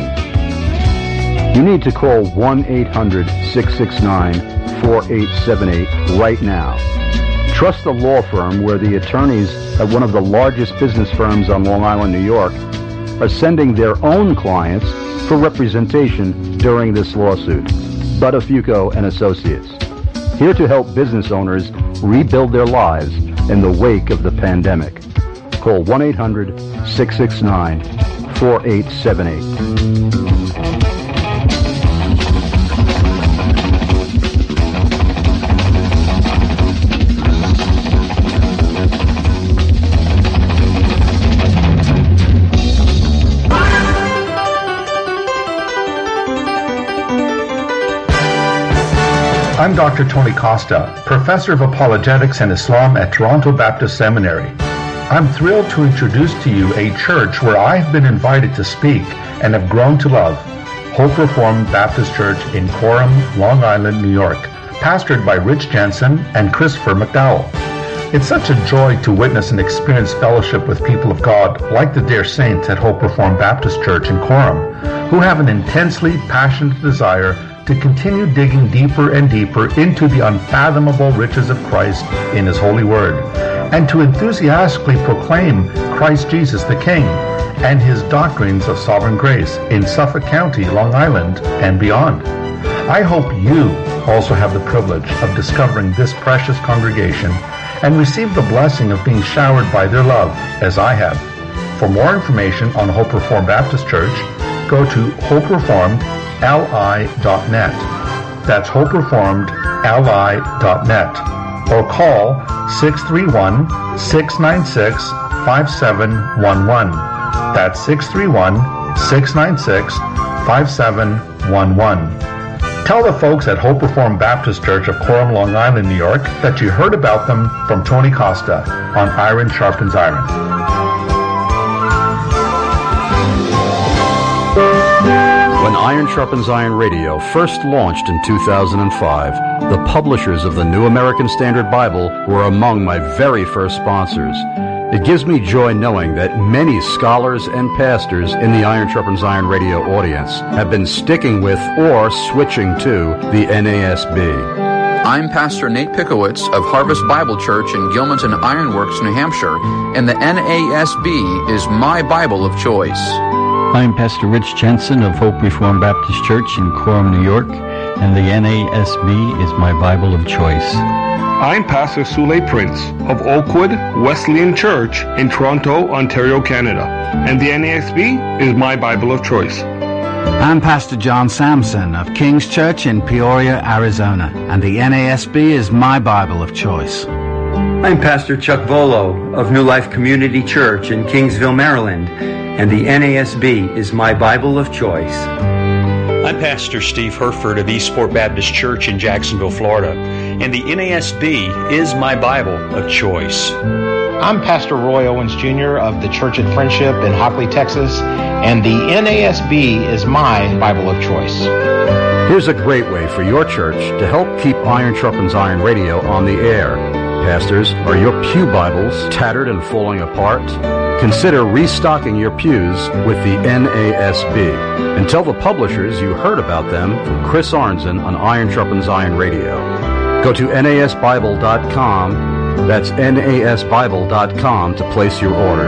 You need to call one eight hundred six six nine four eight seven eight right now. Trust the law firm where the attorneys at one of the largest business firms on Long Island, New York, are sending their own clients for representation during this lawsuit. Buttafuoco and Associates, here to help business owners rebuild their lives in the wake of the pandemic. Call one eight hundred six six nine four eight seven eight. I'm Doctor Tony Costa, Professor of Apologetics and Islam at Toronto Baptist Seminary. I'm thrilled to introduce to you a church where I've been invited to speak and have grown to love, Hope Reformed Baptist Church in Coram, Long Island, New York, pastored by Rich Jensen and Christopher McDowell. It's such a joy to witness and experience fellowship with people of God like the dear saints at Hope Reformed Baptist Church in Coram, who have an intensely passionate desire to continue digging deeper and deeper into the unfathomable riches of Christ in His holy word, and to enthusiastically proclaim Christ Jesus the King and His doctrines of sovereign grace in Suffolk County, Long Island, and beyond. I hope you also have the privilege of discovering this precious congregation and receive the blessing of being showered by their love, as I have. For more information on Hope Reformed Baptist Church, go to hope reformed l i dot net. That's hope reformed l i dot net. Or call six three one, six nine six, five seven one one. That's six three one, six nine six, five seven one one. Tell the folks at Hope Reformed Baptist Church of Coram, Long Island, New York, that you heard about them from Tony Costa on Iron Sharpens Iron. When Iron Sharpens Iron Radio first launched in two thousand five, the publishers of the New American Standard Bible were among my very first sponsors. It gives me joy knowing that many scholars and pastors in the Iron Sharpens Iron Radio audience have been sticking with or switching to the N A S B. I'm Pastor Nate Pickowitz of Harvest Bible Church in Gilmanton Ironworks, New Hampshire, and the N A S B is my Bible of choice. I'm Pastor Rich Jensen of Hope Reformed Baptist Church in Coram, New York, and the N A S B is my Bible of choice. I'm Pastor Sule Prince of Oakwood Wesleyan Church in Toronto, Ontario, Canada, and the N A S B is my Bible of choice. I'm Pastor John Sampson of King's Church in Peoria, Arizona, and the N A S B is my Bible of choice. I'm Pastor Chuck Volo of New Life Community Church in Kingsville, Maryland, and the N A S B is my Bible of choice. I'm Pastor Steve Herford of Eastport Baptist Church in Jacksonville, Florida, and the N A S B is my Bible of choice. I'm Pastor Roy Owens Junior of the Church at Friendship in Hockley, Texas, and the N A S B is my Bible of choice. Here's a great way for your church to help keep Iron Sharpens Iron Radio on the air. Pastors, are your pew Bibles tattered and falling apart? Consider restocking your pews with the N A S B. And tell the publishers you heard about them from Chris Arnzen on Iron Sharpens Iron Radio. Go to N A S Bible dot com. That's N A S Bible dot com to place your order.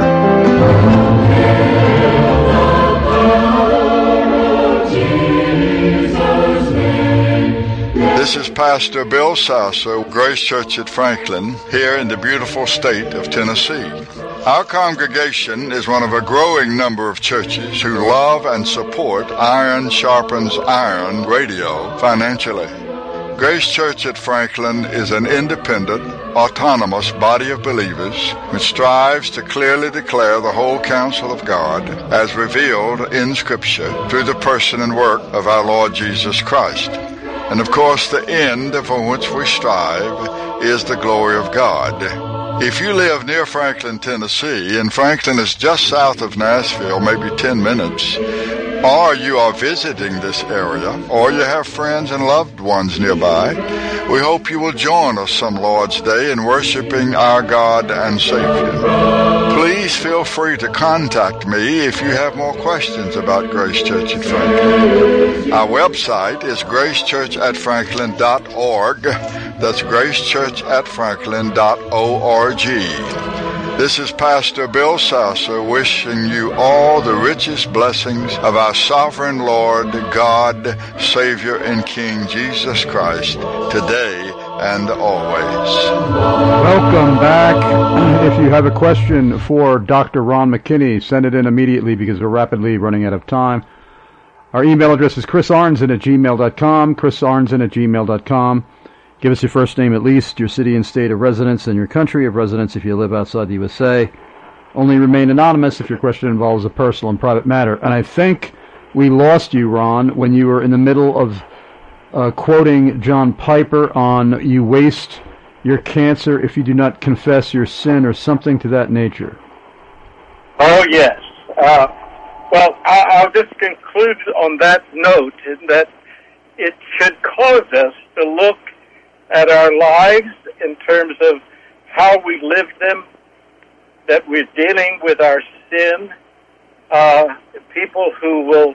This is Pastor Bill Sasso, Grace Church at Franklin, here in the beautiful state of Tennessee. Our congregation is one of a growing number of churches who love and support Iron Sharpens Iron Radio financially. Grace Church at Franklin is an independent, autonomous body of believers which strives to clearly declare the whole counsel of God as revealed in Scripture through the person and work of our Lord Jesus Christ. And of course, the end for which we strive is the glory of God. If you live near Franklin, Tennessee, and Franklin is just south of Nashville, maybe ten minutes, or you are visiting this area, or you have friends and loved ones nearby, we hope you will join us some Lord's Day in worshiping our God and Savior. Please feel free to contact me if you have more questions about Grace Church at Franklin. Our website is grace church at franklin dot org. That's grace church at franklin dot org. This is Pastor Bill Sasso wishing you all the richest blessings of our sovereign Lord, God, Savior, and King Jesus Christ, today and always. Welcome back. If you have a question for Doctor Ron McKinney, send it in immediately because we're rapidly running out of time. Our email address is chris arnzen at gmail dot com, chris arnzen at gmail dot com. Give us your first name at least, your city and state of residence, and your country of residence if you live outside the U S A. Only remain anonymous if your question involves a personal and private matter. And I think we lost you, Ron, when you were in the middle of uh, quoting John Piper on you waste your cancer if you do not confess your sin or something to that nature. Oh, yes. Uh, well, I, I'll just conclude on that note in that it should cause us to look at our lives in terms of how we live them, that we're dealing with our sin, uh, people who will,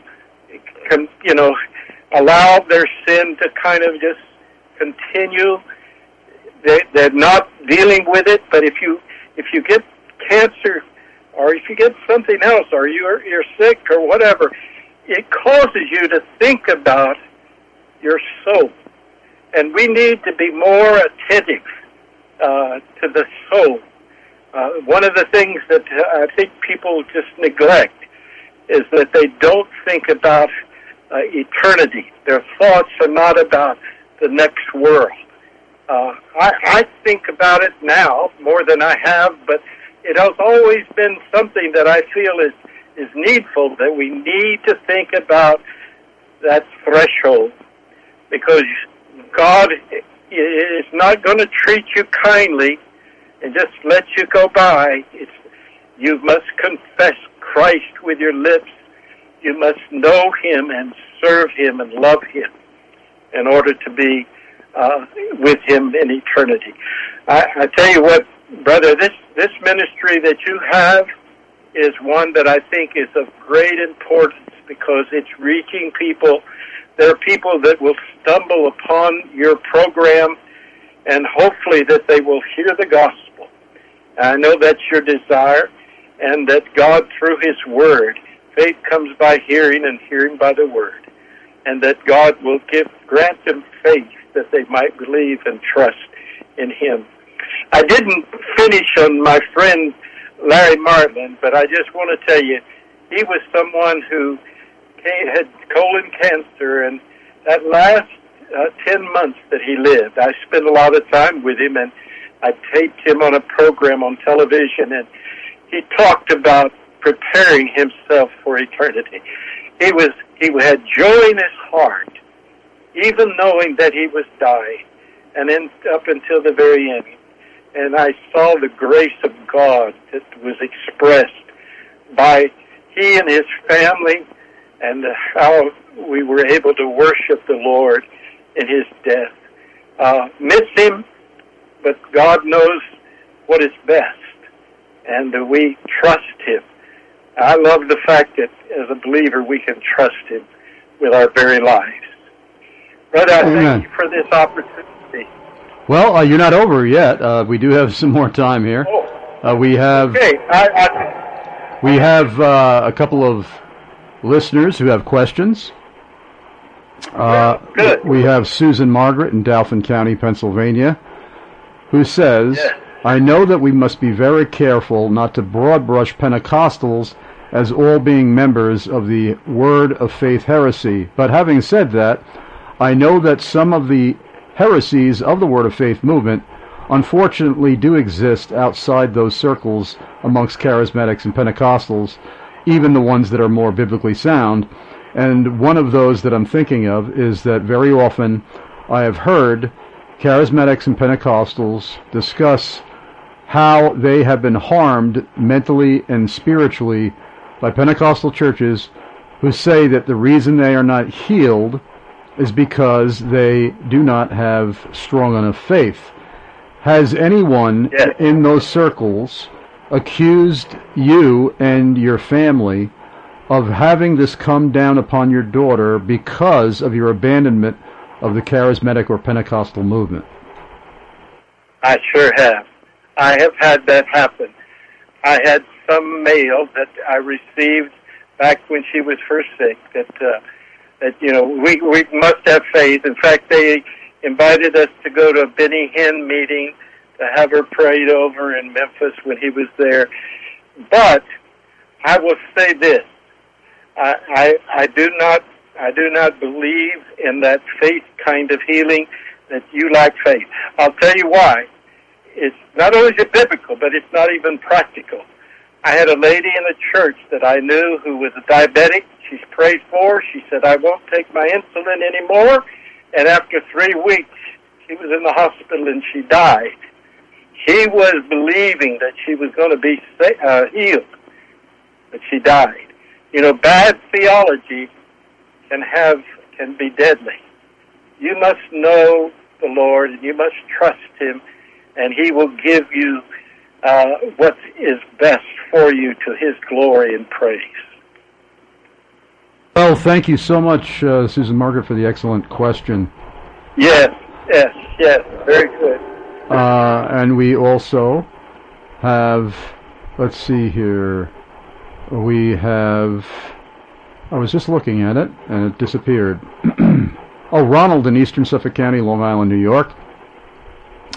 you know, allow their sin to kind of just continue. They, they're not dealing with it, but if you if you get cancer or if you get something else or you're, you're sick or whatever, it causes you to think about your soul. And we need to be more attentive uh, to the soul. Uh, one of the things that uh, I think people just neglect is that they don't think about uh, eternity. Their thoughts are not about the next world. Uh, I, I think about it now more than I have, but it has always been something that I feel is, is needful, that we need to think about that threshold, because God is not going to treat you kindly and just let you go by. It's, you must confess Christ with your lips. You must know Him and serve Him and love Him in order to be uh, with Him in eternity. I, I tell you what, brother, this, this ministry that you have is one that I think is of great importance, because it's reaching people. There are people that will stumble upon your program, and hopefully that they will hear the gospel. I know that's your desire, and that God, through His Word, faith comes by hearing, and hearing by the Word, and that God will give grant them faith that they might believe and trust in Him. I didn't finish on my friend Larry Martland, but I just want to tell you, he was someone who had colon cancer, and that last uh, ten months that he lived, I spent a lot of time with him, and I taped him on a program on television, and he talked about preparing himself for eternity. He was he had joy in his heart, even knowing that he was dying, and then up until the very end. And I saw the grace of God that was expressed by he and his family, and how we were able to worship the Lord in his death. Uh, miss him, but God knows what is best, and uh, we trust Him. I love the fact that as a believer we can trust Him with our very lives. Brother, I thank you for this opportunity. Well, uh, you're not over yet. Uh, we do have some more time here. Oh. Uh, we have okay. I, I, we have uh, a couple of listeners who have questions. Uh, Good. We have Susan Margaret in Dauphin County, Pennsylvania, who says, yes. I know that we must be very careful not to broad brush Pentecostals as all being members of the Word of Faith heresy. But having said that, I know that some of the heresies of the Word of Faith movement unfortunately do exist outside those circles amongst charismatics and Pentecostals, even the ones that are more biblically sound. And one of those that I'm thinking of is that very often I have heard charismatics and Pentecostals discuss how they have been harmed mentally and spiritually by Pentecostal churches who say that the reason they are not healed is because they do not have strong enough faith. Has anyone yes. in those circles accused you and your family of having this come down upon your daughter because of your abandonment of the charismatic or Pentecostal movement? I sure have. I have had that happen. I had some mail that I received back when she was first sick that, uh, that you know, we, we must have faith. In fact, they invited us to go to a Benny Hinn meeting to have her prayed over in Memphis when he was there. But I will say this. I, I, I do not I do not believe in that faith kind of healing, that you lack faith. I'll tell you why. It's not only biblical, but it's not even practical. I had a lady in the church that I knew who was a diabetic. She's prayed for. She said, I won't take my insulin anymore. And after three weeks, she was in the hospital and she died. He was believing that she was going to be uh, healed, but she died. You know, bad theology can have can be deadly. You must know the Lord, and you must trust Him, and He will give you uh, what is best for you to His glory and praise. Well, thank you so much, uh, Susan Margaret, for the excellent question. Yes, yes, yes, very good. Uh, and we also have, let's see here, we have, I was just looking at it, and it disappeared. Oh, Ronald in Eastern Suffolk County, Long Island, New York.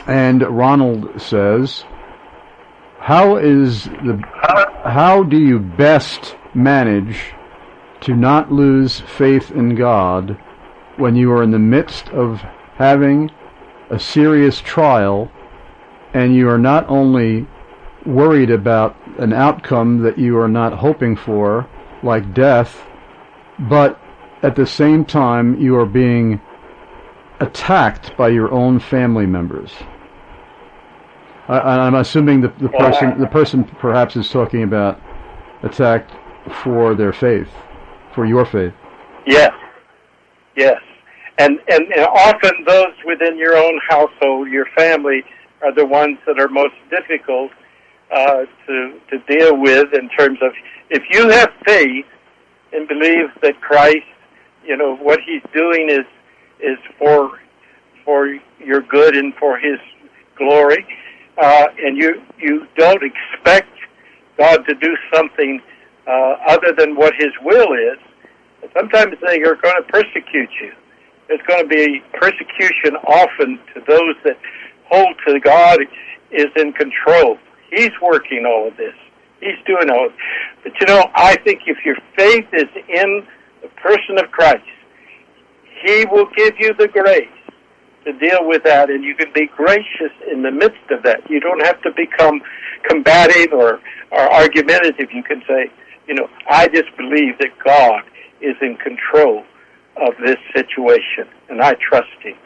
And Ronald says, how is the how do you best manage to not lose faith in God when you are in the midst of having a serious trial and you are not only worried about an outcome that you are not hoping for, like death, but at the same time you are being attacked by your own family members? I, I'm assuming that the person, the person perhaps is talking about attacked for their faith, for your faith. Yes, yes, and, and and often those within your own household, your family, are the ones that are most difficult uh, to to deal with in terms of, if you have faith and believe that Christ, you know, what He's doing is is for for your good and for His glory. Uh, and you you don't expect God to do something uh, other than what His will is, sometimes they are going to persecute you. There's going to be persecution often to those that hold to God is in control. He's working all of this. He's doing all of it. But you know, I think if your faith is in the person of Christ, He will give you the grace to deal with that, and you can be gracious in the midst of that. You don't have to become combative or, or argumentative. You can say, you know, I just believe that God is in control of this situation, and I trust Him.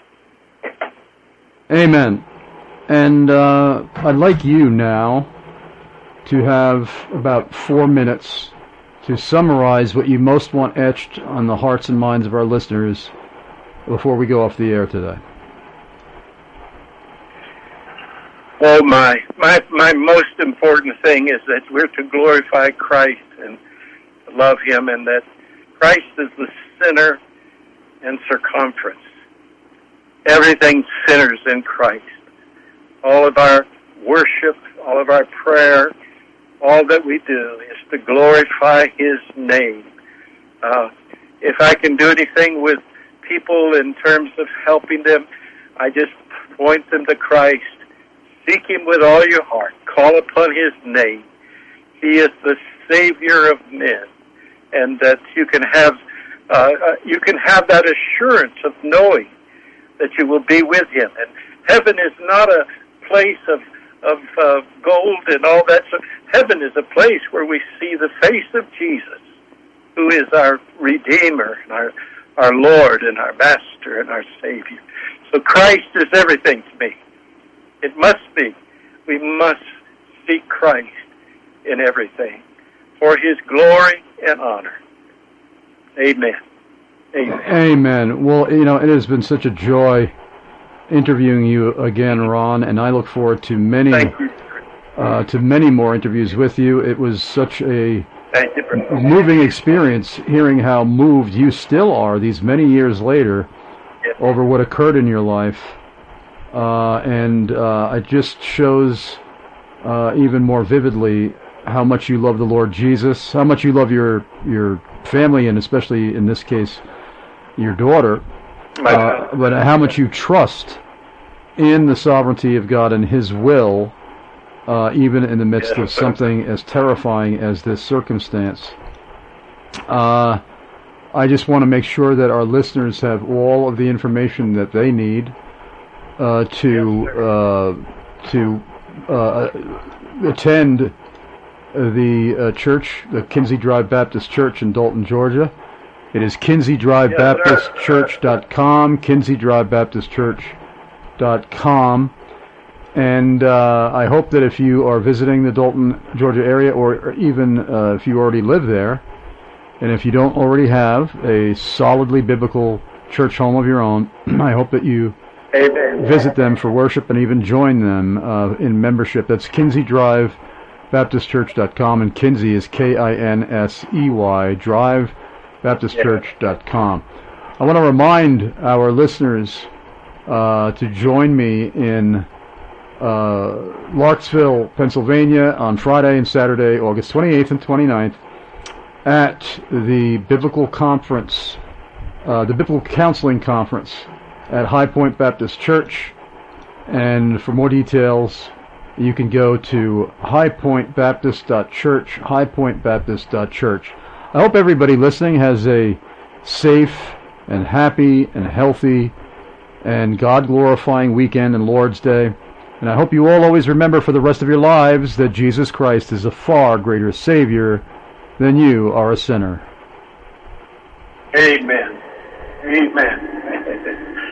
Amen. And uh, I'd like you now to have about four minutes to summarize what you most want etched on the hearts and minds of our listeners before we go off the air today. Oh my, my, my most important thing is that we're to glorify Christ and love Him, and that Christ is the center and circumference. Everything centers in Christ. All of our worship, all of our prayer, all that we do is to glorify His name. Uh, if I can do anything with people in terms of helping them, I just point them to Christ. Seek Him with all your heart. Call upon His name. He is the Savior of men, and that you can have uh, uh, you can have that assurance of knowing that you will be with Him. And heaven is not a place of of uh, gold and all that. So heaven is a place where we see the face of Jesus, who is our Redeemer, and our our Lord, and our Master, and our Savior. So Christ is everything to me. It must be. We must seek Christ in everything for His glory and honor. Amen. Amen. Amen. Well, you know, it has been such a joy interviewing you again, Ron, and I look forward to many uh, to many more interviews with you. It was such a Thank you for moving experience hearing how moved you still are these many years later yes. over what occurred in your life. Uh, and uh, it just shows uh, even more vividly how much you love the Lord Jesus, how much you love your your family, and especially in this case, your daughter, uh, but how much you trust in the sovereignty of God and His will, uh, even in the midst of something as terrifying as this circumstance. Uh, I just want to make sure that our listeners have all of the information that they need Uh, to uh, to uh, attend the uh, church, the Kinsey Drive Baptist Church in Dalton, Georgia. It is kinsey drive baptist church dot com, kinsey drive baptist church dot com. And uh, I hope that if you are visiting the Dalton, Georgia area, or, or even uh, if you already live there, and if you don't already have a solidly biblical church home of your own, I hope that you Amen. visit them for worship and even join them uh, in membership. That's kinsey drive baptist church dot com, and Kinsey is K I N S E Y, drive baptist church dot com. I want to remind our listeners uh, to join me in uh, Larksville, Pennsylvania on Friday and Saturday, August twenty-eighth and twenty-ninth, at the Biblical Conference, uh, the Biblical Counseling Conference at High Point Baptist Church. And for more details, you can go to high point baptist dot church, high point baptist dot church. I hope everybody listening has a safe and happy and healthy and God-glorifying weekend and Lord's Day. And I hope you all always remember for the rest of your lives that Jesus Christ is a far greater Savior than you are a sinner. Amen. Amen.